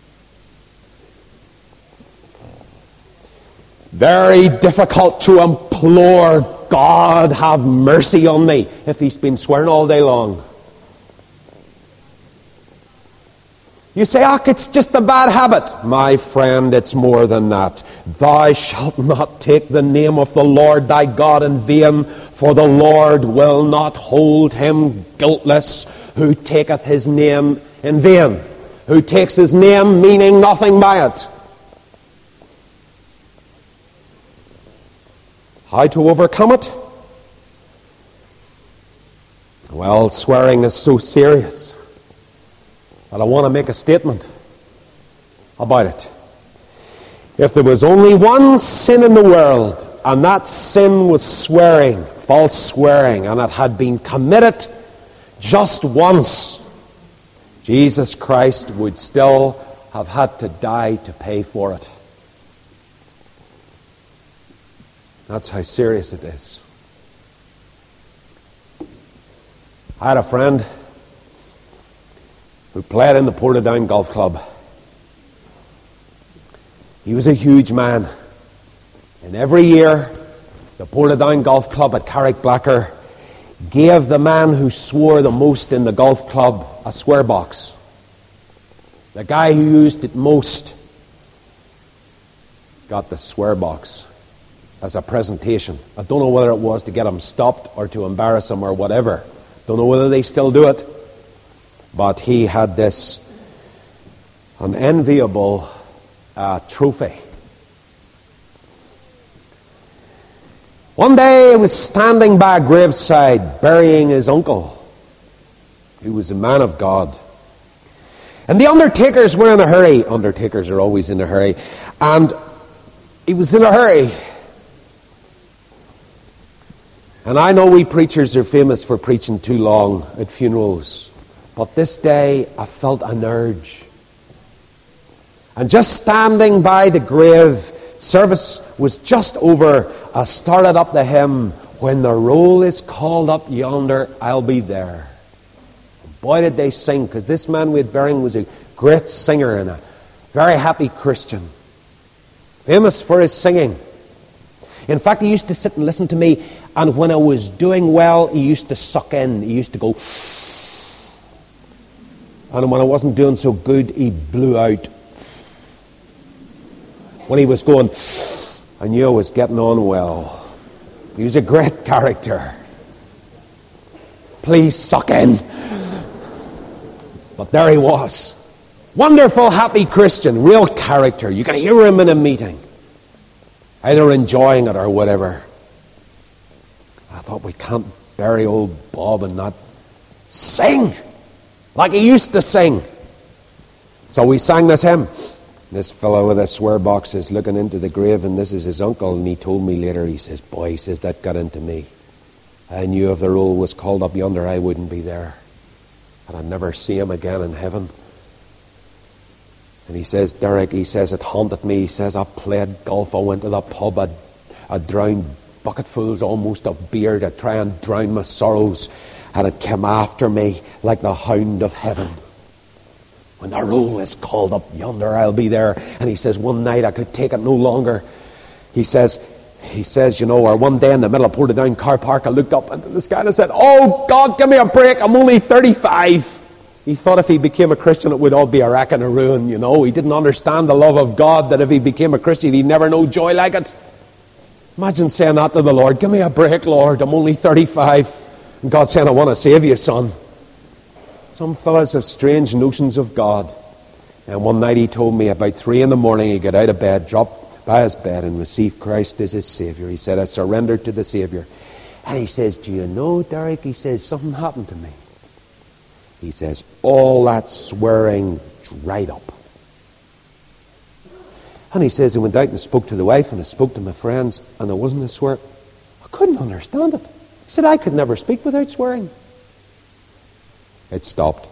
Speaker 1: Very difficult to implore, "God, have mercy on me," if he's been swearing all day long. You say, it's just a bad habit." My friend, it's more than that. "Thou shalt not take the name of the Lord thy God in vain, for the Lord will not hold him guiltless who taketh his name in vain." Who takes his name meaning nothing by it. How to overcome it? Well, swearing is so serious that I want to make a statement about it. If there was only one sin in the world, and that sin was swearing, false swearing, and it had been committed just once, Jesus Christ would still have had to die to pay for it. That's how serious it is. I had a friend who played in the Portadown Golf Club. He was a huge man. And every year, the Portadown Golf Club at Carrickblacker gave the man who swore the most in the golf club a swear box. The guy who used it most got the swear box as a presentation. I don't know whether it was to get him stopped or to embarrass him or whatever. Don't know whether they still do it. But he had this unenviable trophy. One day he was standing by a graveside burying his uncle, who was a man of God. And the undertakers were in a hurry. Undertakers are always in a hurry. And he was in a hurry. And I know we preachers are famous for preaching too long at funerals. But this day I felt an urge. And just standing by the grave, service was just over. I started up the hymn, "When the roll is called up yonder, I'll be there." Boy, did they sing, because this man we had burying was a great singer and a very happy Christian. Famous for his singing. In fact, he used to sit and listen to me, and when I was doing well, he used to suck in. He used to go... And when I wasn't doing so good, he blew out. When he was going, I knew I was getting on well. He was a great character. Please suck in. But there he was. Wonderful, happy Christian, real character. You could hear him in a meeting, either enjoying it or whatever. I thought, we can't bury old Bob and not sing like he used to sing. So we sang this hymn. This fellow with a swear box is looking into the grave, and this is his uncle, and he told me later, he says, boy, he says, that got into me. I knew if the roll was called up yonder, I wouldn't be there. And I'd never see him again in heaven. And he says, Derek, he says, it haunted me. He says, I played golf, I went to the pub, I drowned bucketfuls almost of beer to try and drown my sorrows. And it came after me like the hound of heaven. When the roll is called up yonder, I'll be there. And he says, one night I could take it no longer. He says, you know, or one day in the middle of Portadown car park, I looked up into the sky and I said, oh God, give me a break, I'm only 35. He thought if he became a Christian, it would all be a wreck and a ruin, you know. He didn't understand the love of God, that if he became a Christian, he'd never know joy like it. Imagine saying that to the Lord, give me a break, Lord, I'm only 35. And God saying, I want to save you, son. Some fellas have strange notions of God. And one night he told me about 3 a.m, he got out of bed, dropped by his bed and received Christ as his Savior. He said, I surrendered to the Savior. And he says, do you know, Derek, he says, something happened to me. He says, all that swearing dried up. And he says, I went out and spoke to the wife and I spoke to my friends, and there wasn't a swear. I couldn't understand it. He said, I could never speak without swearing. It stopped.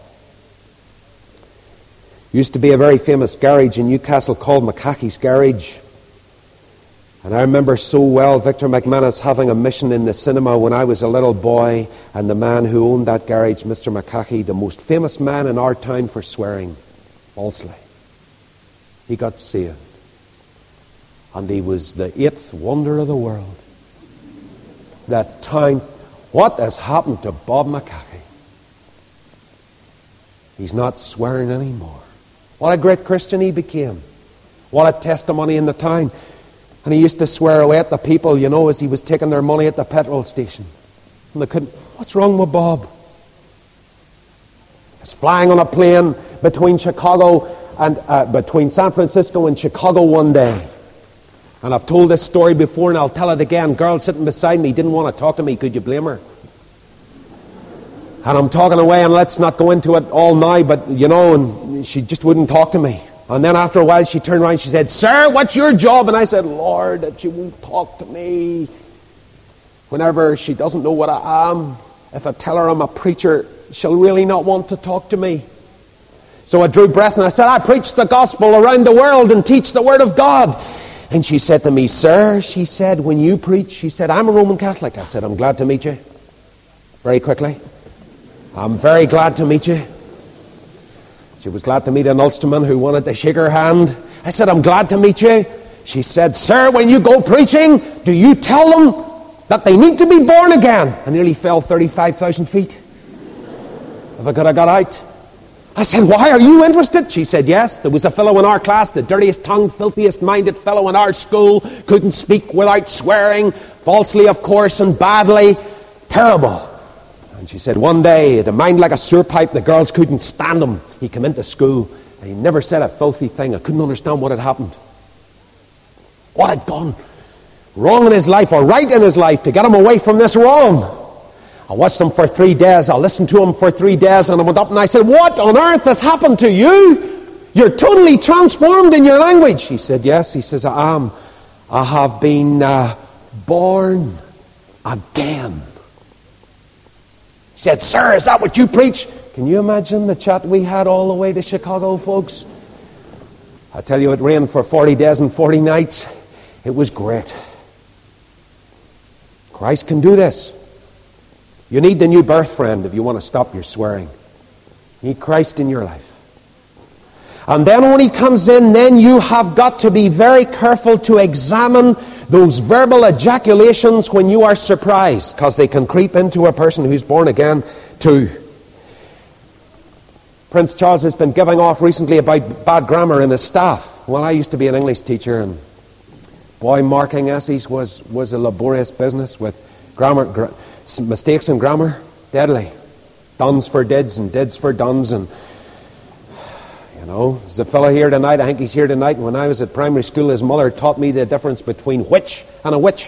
Speaker 1: Used to be a very famous garage in Newcastle called McCackey's Garage. And I remember so well Victor McManus having a mission in the cinema when I was a little boy, and the man who owned that garage, Mr. McCackey, the most famous man in our town for swearing falsely. He got saved. And he was the 8th wonder of the world. That town, what has happened to Bob McCackey? He's not swearing anymore. What a great Christian he became. What a testimony in the town. And he used to swear away at the people, you know, as he was taking their money at the petrol station. And they couldn't, what's wrong with Bob? He was flying on a plane between Chicago and between San Francisco and Chicago one day. And I've told this story before and I'll tell it again. Girl sitting beside me didn't want to talk to me. Could you blame her? And I'm talking away, and let's not go into it all now, but, you know, and she just wouldn't talk to me. And then after a while, she turned around and she said, Sir, what's your job? And I said, Lord, that she won't talk to me. Whenever she doesn't know what I am, if I tell her I'm a preacher, she'll really not want to talk to me. So I drew breath and I said, I preach the gospel around the world and teach the word of God. And she said to me, Sir, she said, when you preach, she said, I'm a Roman Catholic. I said, I'm glad to meet you. Very quickly. I'm very glad to meet you. She was glad to meet an Ulsterman who wanted to shake her hand. I said, I'm glad to meet you. She said, Sir, when you go preaching, do you tell them that they need to be born again? I nearly fell 35,000 feet. If I could have got out. I said, why, are you interested? She said, yes. There was a fellow in our class, the dirtiest tongued, filthiest minded fellow in our school, couldn't speak without swearing, falsely, of course, and badly. Terrible. And she said, one day, he had a mind like a sewer pipe. The girls couldn't stand him. He came into school, and he never said a filthy thing. I couldn't understand what had happened. What had gone wrong in his life, or right in his life, to get him away from this wrong. I watched him for 3 days. I listened to him for 3 days, and I went up and I said, what on earth has happened to you? You're totally transformed in your language. He said, yes. He says, I am. I have been born again. He said, Sir, is that what you preach? Can you imagine the chat we had all the way to Chicago, folks? I tell you, it rained for 40 days and 40 nights. It was great. Christ can do this. You need the new birth, friend, if you want to stop your swearing. You need Christ in your life. And then when he comes in, then you have got to be very careful to examine those verbal ejaculations when you are surprised, because they can creep into a person who's born again too. Prince Charles has been giving off recently about bad grammar in his staff. Well, I used to be an English teacher, and boy, marking essays was a laborious business with grammar, mistakes in grammar, deadly. Duns for dids and dids for duns, and there's a fellow here tonight, I think he's here tonight, and when I was at primary school, his mother taught me the difference between which and a witch.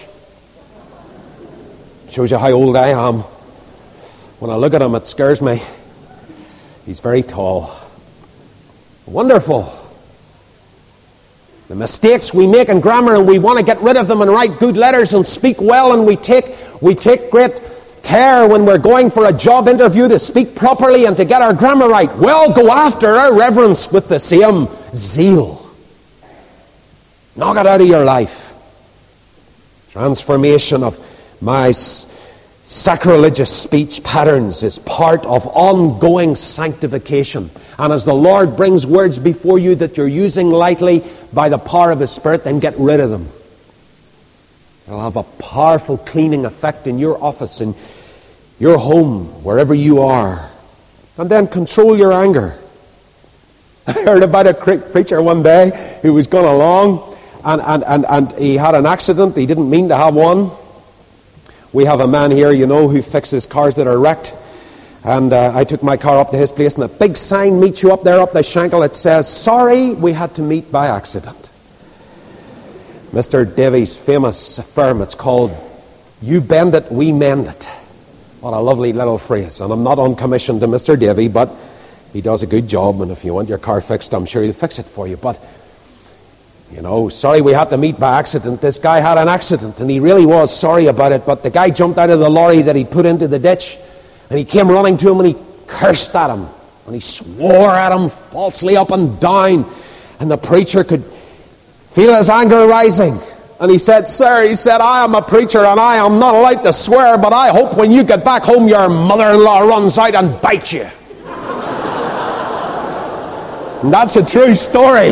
Speaker 1: Shows you how old I am. When I look at him, it scares me. He's very tall. Wonderful. The mistakes we make in grammar, and we want to get rid of them and write good letters and speak well, and we take great care when we're going for a job interview to speak properly and to get our grammar right. Well, go after our reverence with the same zeal. Knock it out of your life. Transformation of my sacrilegious speech patterns is part of ongoing sanctification. And as the Lord brings words before you that you're using lightly by the power of His Spirit, then get rid of them. It'll have a powerful cleaning effect in your office, in your home, wherever you are. And then control your anger. I heard about a preacher one day who was going along and he had an accident. He didn't mean to have one. We have a man here, who fixes cars that are wrecked. And I took my car up to his place, and a big sign meets you up there, up the shangle. It says, "Sorry, we had to meet by accident." Mr. Davies' famous firm, it's called "You Bend It, We Mend It." What a lovely little phrase. And I'm not on commission to Mr. Davy, but he does a good job, and if you want your car fixed, I'm sure he'll fix it for you. But, sorry we had to meet by accident. This guy had an accident, and he really was sorry about it, but the guy jumped out of the lorry that he put into the ditch, and he came running to him, and he cursed at him, and he swore at him falsely up and down, and the preacher could feel his anger rising. And he said, "Sir," he said, "I am a preacher and I am not allowed to swear, but I hope when you get back home your mother-in-law runs out and bites you." And that's a true story.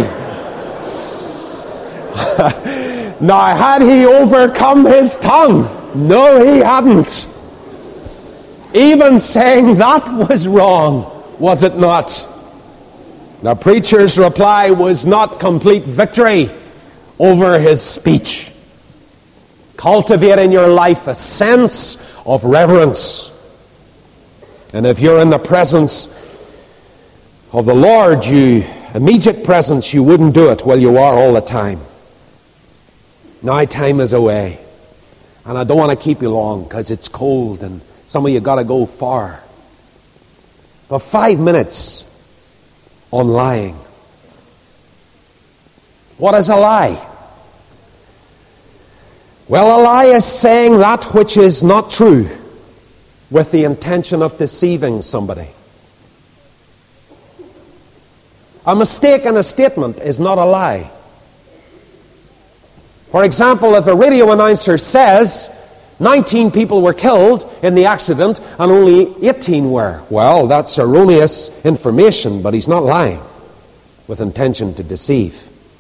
Speaker 1: Now, had he overcome his tongue? No, he hadn't. Even saying that was wrong, was it not? The preacher's reply was not complete victory over his speech. Cultivate in your life a sense of reverence. And if you're in the presence of the Lord, immediate presence, you wouldn't do it. Well, you are all the time. Now time is away. And I don't want to keep you long because it's cold and some of you got to go far. But 5 minutes on lying. What is a lie? Well, a lie is saying that which is not true with the intention of deceiving somebody. A mistake in a statement is not a lie. For example, if a radio announcer says 19 people were killed in the accident and only 18 were, well, that's erroneous information, but he's not lying with intention to deceive.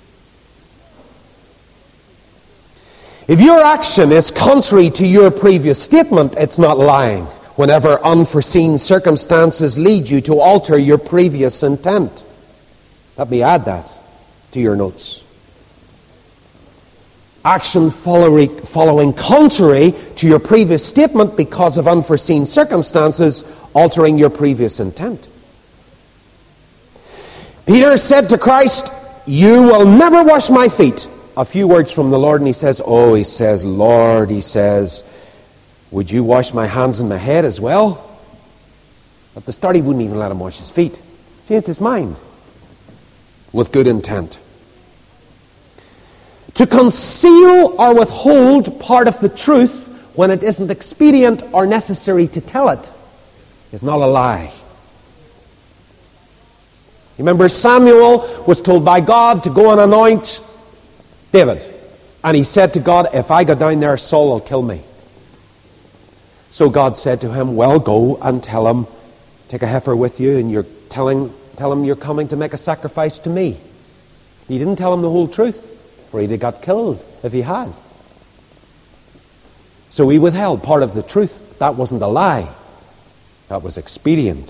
Speaker 1: If your action is contrary to your previous statement, it's not lying. Whenever unforeseen circumstances lead you to alter your previous intent. Let me add that to your notes. Action following contrary to your previous statement because of unforeseen circumstances, altering your previous intent. Peter said to Christ, "You will never wash my feet." A few words from the Lord, and he says, "Lord," he says, "would you wash my hands and my head as well?" At the start, he wouldn't even let him wash his feet. Changed his mind with good intent. To conceal or withhold part of the truth when it isn't expedient or necessary to tell it is not a lie. Remember, Samuel was told by God to go and anoint David. And he said to God, "If I go down there, Saul will kill me." So God said to him, "Well, go and tell him, take a heifer with you, and you're telling tell him, you're coming to make a sacrifice to me. He didn't tell him the whole truth, for he'd have got killed if he had. So he withheld part of the truth. That wasn't a lie. That was expedient.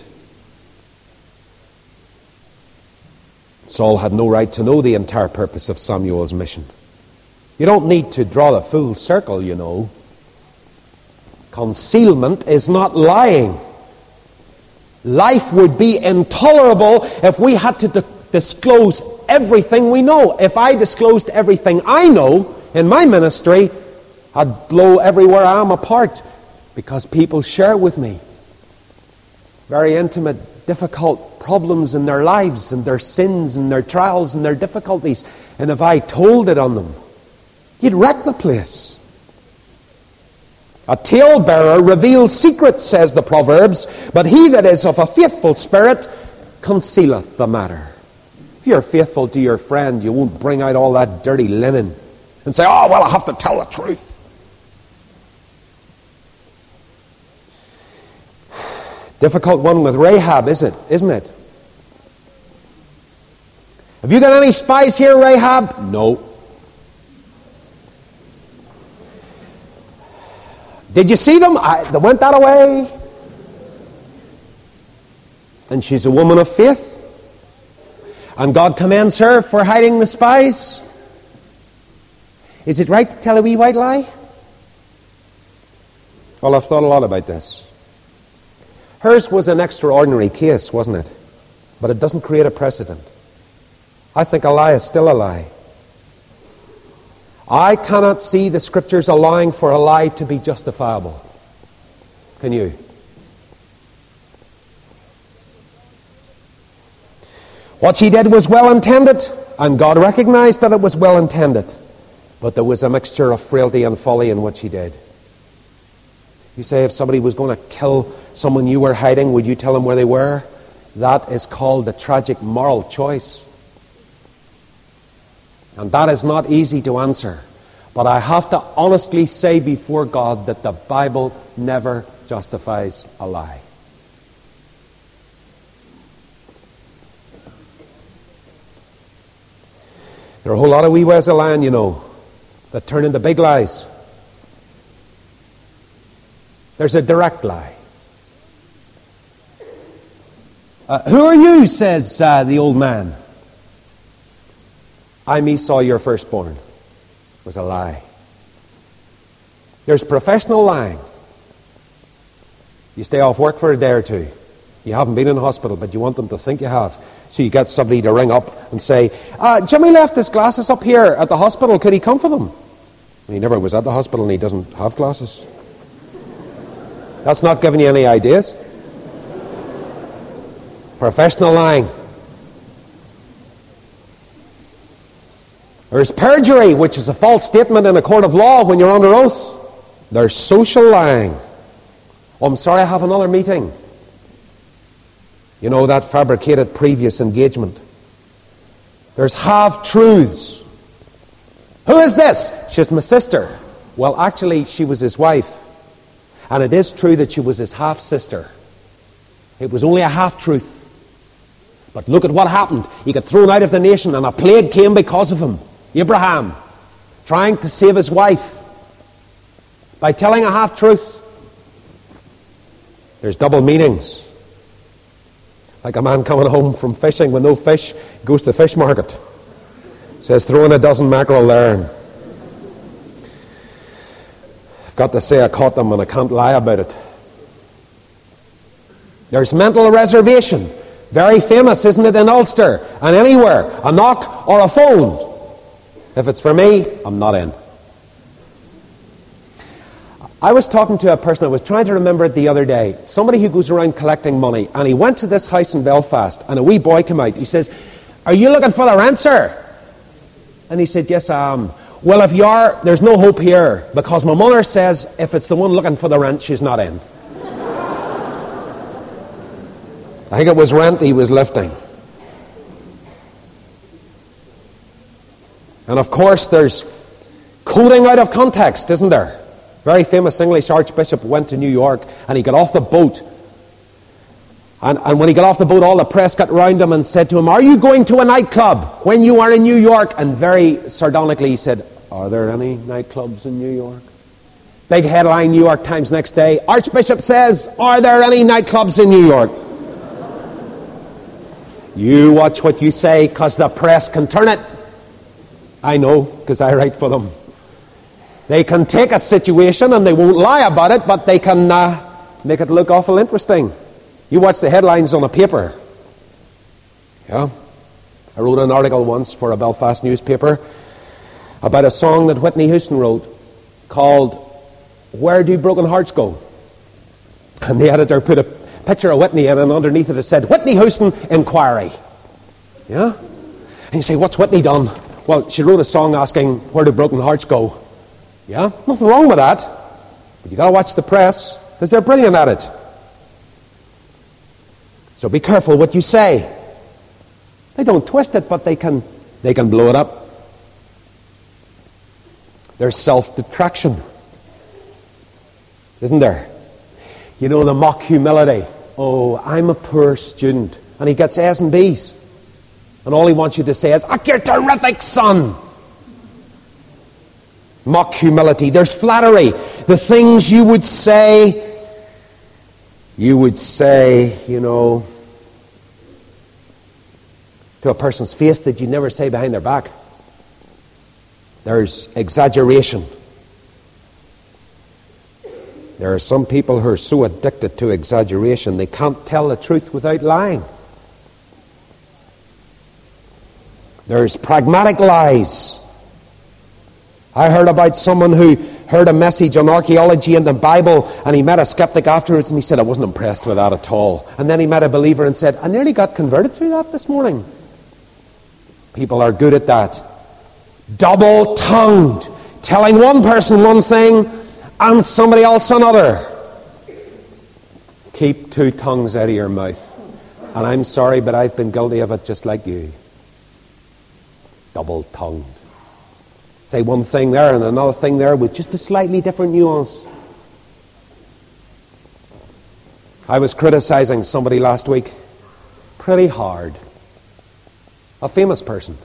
Speaker 1: Saul had no right to know the entire purpose of Samuel's mission. You don't need to draw the full circle, you know. Concealment is not lying. Life would be intolerable if we had to disclose everything we know. If I disclosed everything I know in my ministry, I'd blow everywhere I am apart, because people share with me very intimate, difficult problems in their lives and their sins and their trials and their difficulties. And if I told it on them, you'd wreck the place. A talebearer reveals secrets, says the Proverbs, but he that is of a faithful spirit concealeth the matter. If you're faithful to your friend, you won't bring out all that dirty linen and say, oh, well, I have to tell the truth. Difficult one with Rahab, isn't it? Have you got any spies here, Rahab? No. Did you see them? They went that way. And she's a woman of faith. And God commends her for hiding the spies. Is it right to tell a wee white lie? Well, I've thought a lot about this. Hers was an extraordinary case, wasn't it? But it doesn't create a precedent. I think a lie is still a lie. I cannot see the Scriptures allowing for a lie to be justifiable. Can you? What she did was well intended, and God recognized that it was well intended. But there was a mixture of frailty and folly in what she did. You say if somebody was going to kill someone you were hiding, would you tell them where they were? That is called a tragic moral choice. And that is not easy to answer. But I have to honestly say before God that the Bible never justifies a lie. There are a whole lot of wee ways of lying, you know, that turn into big lies. There's a direct lie. Who are you, says the old man. I'm Esau, your firstborn. It was a lie. There's professional lying. You stay off work for a day or two. You haven't been in hospital, but you want them to think you have. So you get somebody to ring up and say, Jimmy left his glasses up here at the hospital. Could he come for them? He never was at the hospital and he doesn't have glasses. That's not giving you any ideas. Professional lying. There's perjury, which is a false statement in a court of law when you're under oath. There's social lying. Oh, I'm sorry, I have another meeting. You know, that fabricated previous engagement. There's half-truths. Who is this? She's my sister. Well, actually, she was his wife. And it is true that she was his half-sister. It was only a half-truth. But look at what happened. He got thrown out of the nation and a plague came because of him. Abraham, trying to save his wife by telling a half-truth. There's double meanings. Like a man coming home from fishing with no fish, goes to the fish market. Says, throw in a dozen mackerel there. I've got to say I caught them and I can't lie about it. There's mental reservation. Very famous, isn't it, in Ulster and anywhere. A knock or a phone. If it's for me, I'm not in. I was talking to a person, I was trying to remember it the other day, somebody who goes around collecting money, and he went to this house in Belfast, and a wee boy came out. He says, are you looking for the rent, sir? And he said, yes, I am. Well, if you are, there's no hope here, because my mother says if it's the one looking for the rent, she's not in. I think it was rent he was lifting. And of course, there's quoting out of context, isn't there? Very famous English archbishop went to New York and he got off the boat And when he got off the boat, all the press got round him and said to him, "Are you going to a nightclub when you are in New York?" And very sardonically he said, "Are there any nightclubs in New York?" Big headline, New York Times next day, Archbishop says, "Are there any nightclubs in New York?" You watch what you say, because the press can turn it. I know, because I write for them. They can take a situation and they won't lie about it, but they can make it look awful interesting. You watch the headlines on a paper. Yeah. I wrote an article once for a Belfast newspaper about a song that Whitney Houston wrote called "Where Do Broken Hearts Go?" And the editor put a picture of Whitney in, and underneath it said, "Whitney Houston Inquiry." Yeah? And you say, what's Whitney done? Well, she wrote a song asking, "Where do broken hearts go?" Yeah? Nothing wrong with that. But you got to watch the press, because they're brilliant at it. So be careful what you say. They don't twist it, but they can blow it up. There's self-detraction, isn't there? You know, the mock humility. "Oh, I'm a poor student." And he gets A's and B's. And all he wants you to say is, "Oh, you're terrific, son." Mock humility. There's flattery. The things you would say, you know, to a person's face that you never say behind their back. There's exaggeration. There are some people who are so addicted to exaggeration they can't tell the truth without lying. There's pragmatic lies. I heard about someone who heard a message on archaeology in the Bible, and he met a skeptic afterwards, and he said, "I wasn't impressed with that at all." And then he met a believer and said, "I nearly got converted through that this morning." People are good at that. Double-tongued, telling one person one thing and somebody else another. Keep two tongues out of your mouth. And I'm sorry, but I've been guilty of it just like you. Double-tongued. Say one thing there and another thing there with just a slightly different nuance. I was criticizing somebody last week pretty hard. A famous person.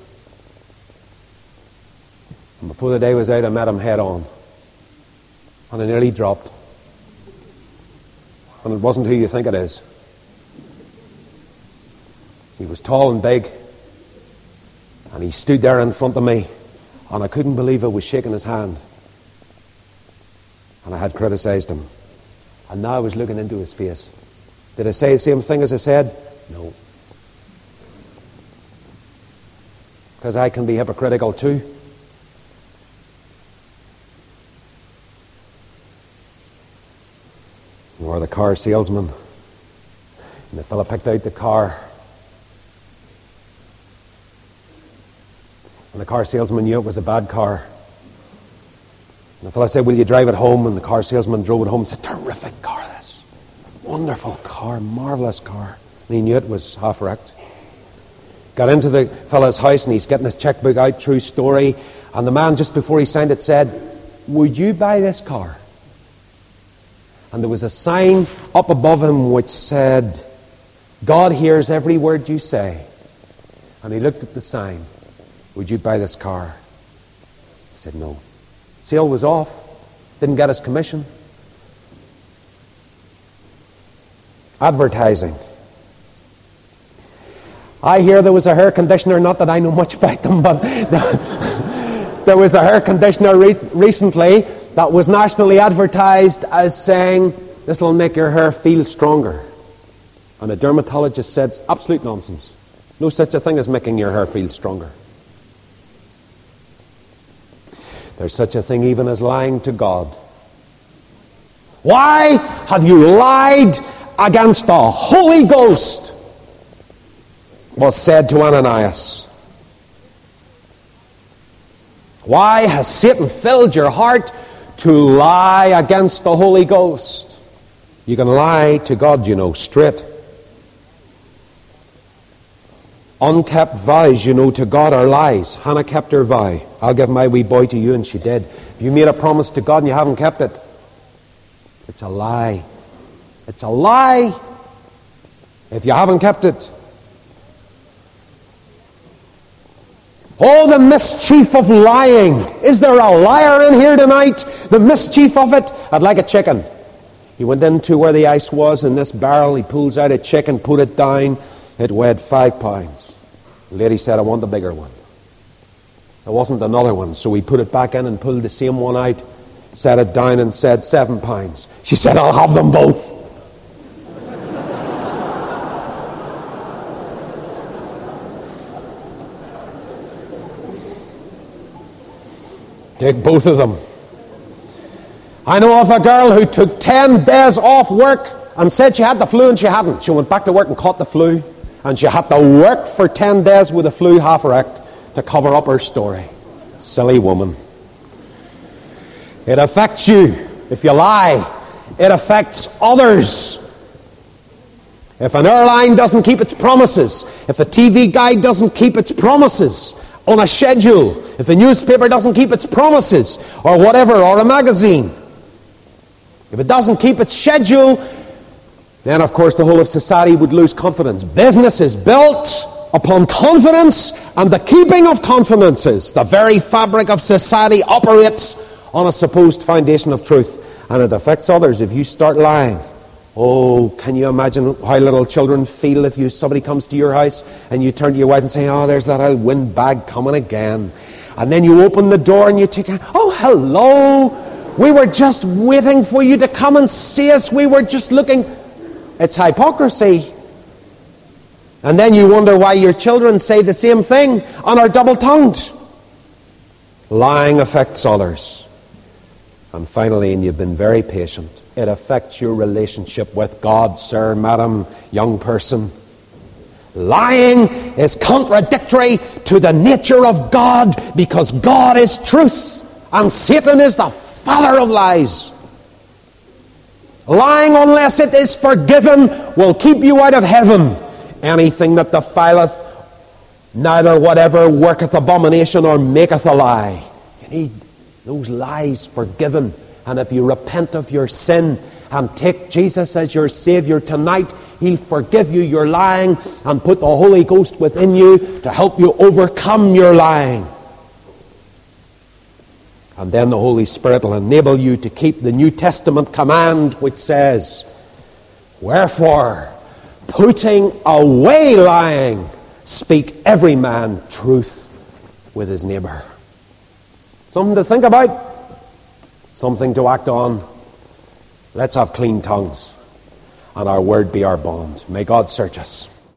Speaker 1: And before the day was out, I met him head on. And I nearly dropped. And it wasn't who you think it is. He was tall and big. And he stood there in front of me. And I couldn't believe I was shaking his hand. And I had criticized him. And now I was looking into his face. Did I say the same thing as I said? No. Because I can be hypocritical too. Or the car salesman. And the fella picked out the car. And the car salesman knew it was a bad car. And the fella said, "Will you drive it home?" And the car salesman drove it home and said, "Terrific car, this. Wonderful car, marvelous car." And he knew it was half wrecked. Got into the fella's house and he's getting his checkbook out, true story. And the man, just before he signed it, said, "Would you buy this car?" And there was a sign up above him which said, "God hears every word you say." And he looked at the sign. "Would you buy this car?" He said no. Sale was off. Didn't get his commission. Advertising. I hear there was a hair conditioner, not that I know much about them, but there was a hair conditioner recently that was nationally advertised as saying, "This will make your hair feel stronger." And a dermatologist said, "It's absolute nonsense. No such a thing as making your hair feel stronger." There's such a thing even as lying to God. "Why have you lied against the Holy Ghost?" was said to Ananias. Why has Satan filled your heart to lie against the Holy Ghost? You can lie to God, you know, straight. Unkept vows, you know, to God are lies. Hannah kept her vow. "I'll give my wee boy to you," and she did. If you made a promise to God and you haven't kept it, it's a lie. It's a lie. if you haven't kept it. Oh, the mischief of lying. Is there a liar in here tonight? The mischief of it. I'd like a chicken. He went into where the ice was in this barrel. He pulls out a chicken, put it down. It weighed 5 pounds. The lady said, I want the bigger one. There wasn't another one, so he put it back in and pulled the same one out, set it down and said, 7 pounds. She said, I'll have them both. Take both of them. I know of a girl who took 10 days off work and said she had the flu and she hadn't. She went back to work and caught the flu, and she had to work for 10 days with the flu half-wrecked to cover up her story. Silly woman. It affects you if you lie. It affects others. If an airline doesn't keep its promises, if a TV guide doesn't keep its promises on a schedule, if a newspaper doesn't keep its promises, or whatever, or a magazine, if it doesn't keep its schedule, then of course the whole of society would lose confidence. Business is built upon confidence, and the keeping of confidences, the very fabric of society, operates on a supposed foundation of truth, and it affects others if you start lying. Oh, can you imagine how little children feel if somebody comes to your house and you turn to your wife and say, oh, there's that old windbag coming again. And then you open the door and you take her, oh, hello. We were just waiting for you to come and see us. We were just looking. It's hypocrisy. And then you wonder why your children say the same thing and are double-tongued. Lying affects others. And finally, and you've been very patient, it affects your relationship with God, sir, madam, young person. Lying is contradictory to the nature of God, because God is truth and Satan is the father of lies. Lying, unless it is forgiven, will keep you out of heaven. Anything that defileth, neither whatever worketh abomination or maketh a lie. You need those lies forgiven. And if you repent of your sin and take Jesus as your Savior tonight, He'll forgive you your lying and put the Holy Ghost within you to help you overcome your lying. And then the Holy Spirit will enable you to keep the New Testament command, which says, wherefore, putting away lying, speak every man truth with his neighbor. Something to think about, something to act on. Let's have clean tongues, and our word be our bond. May God search us.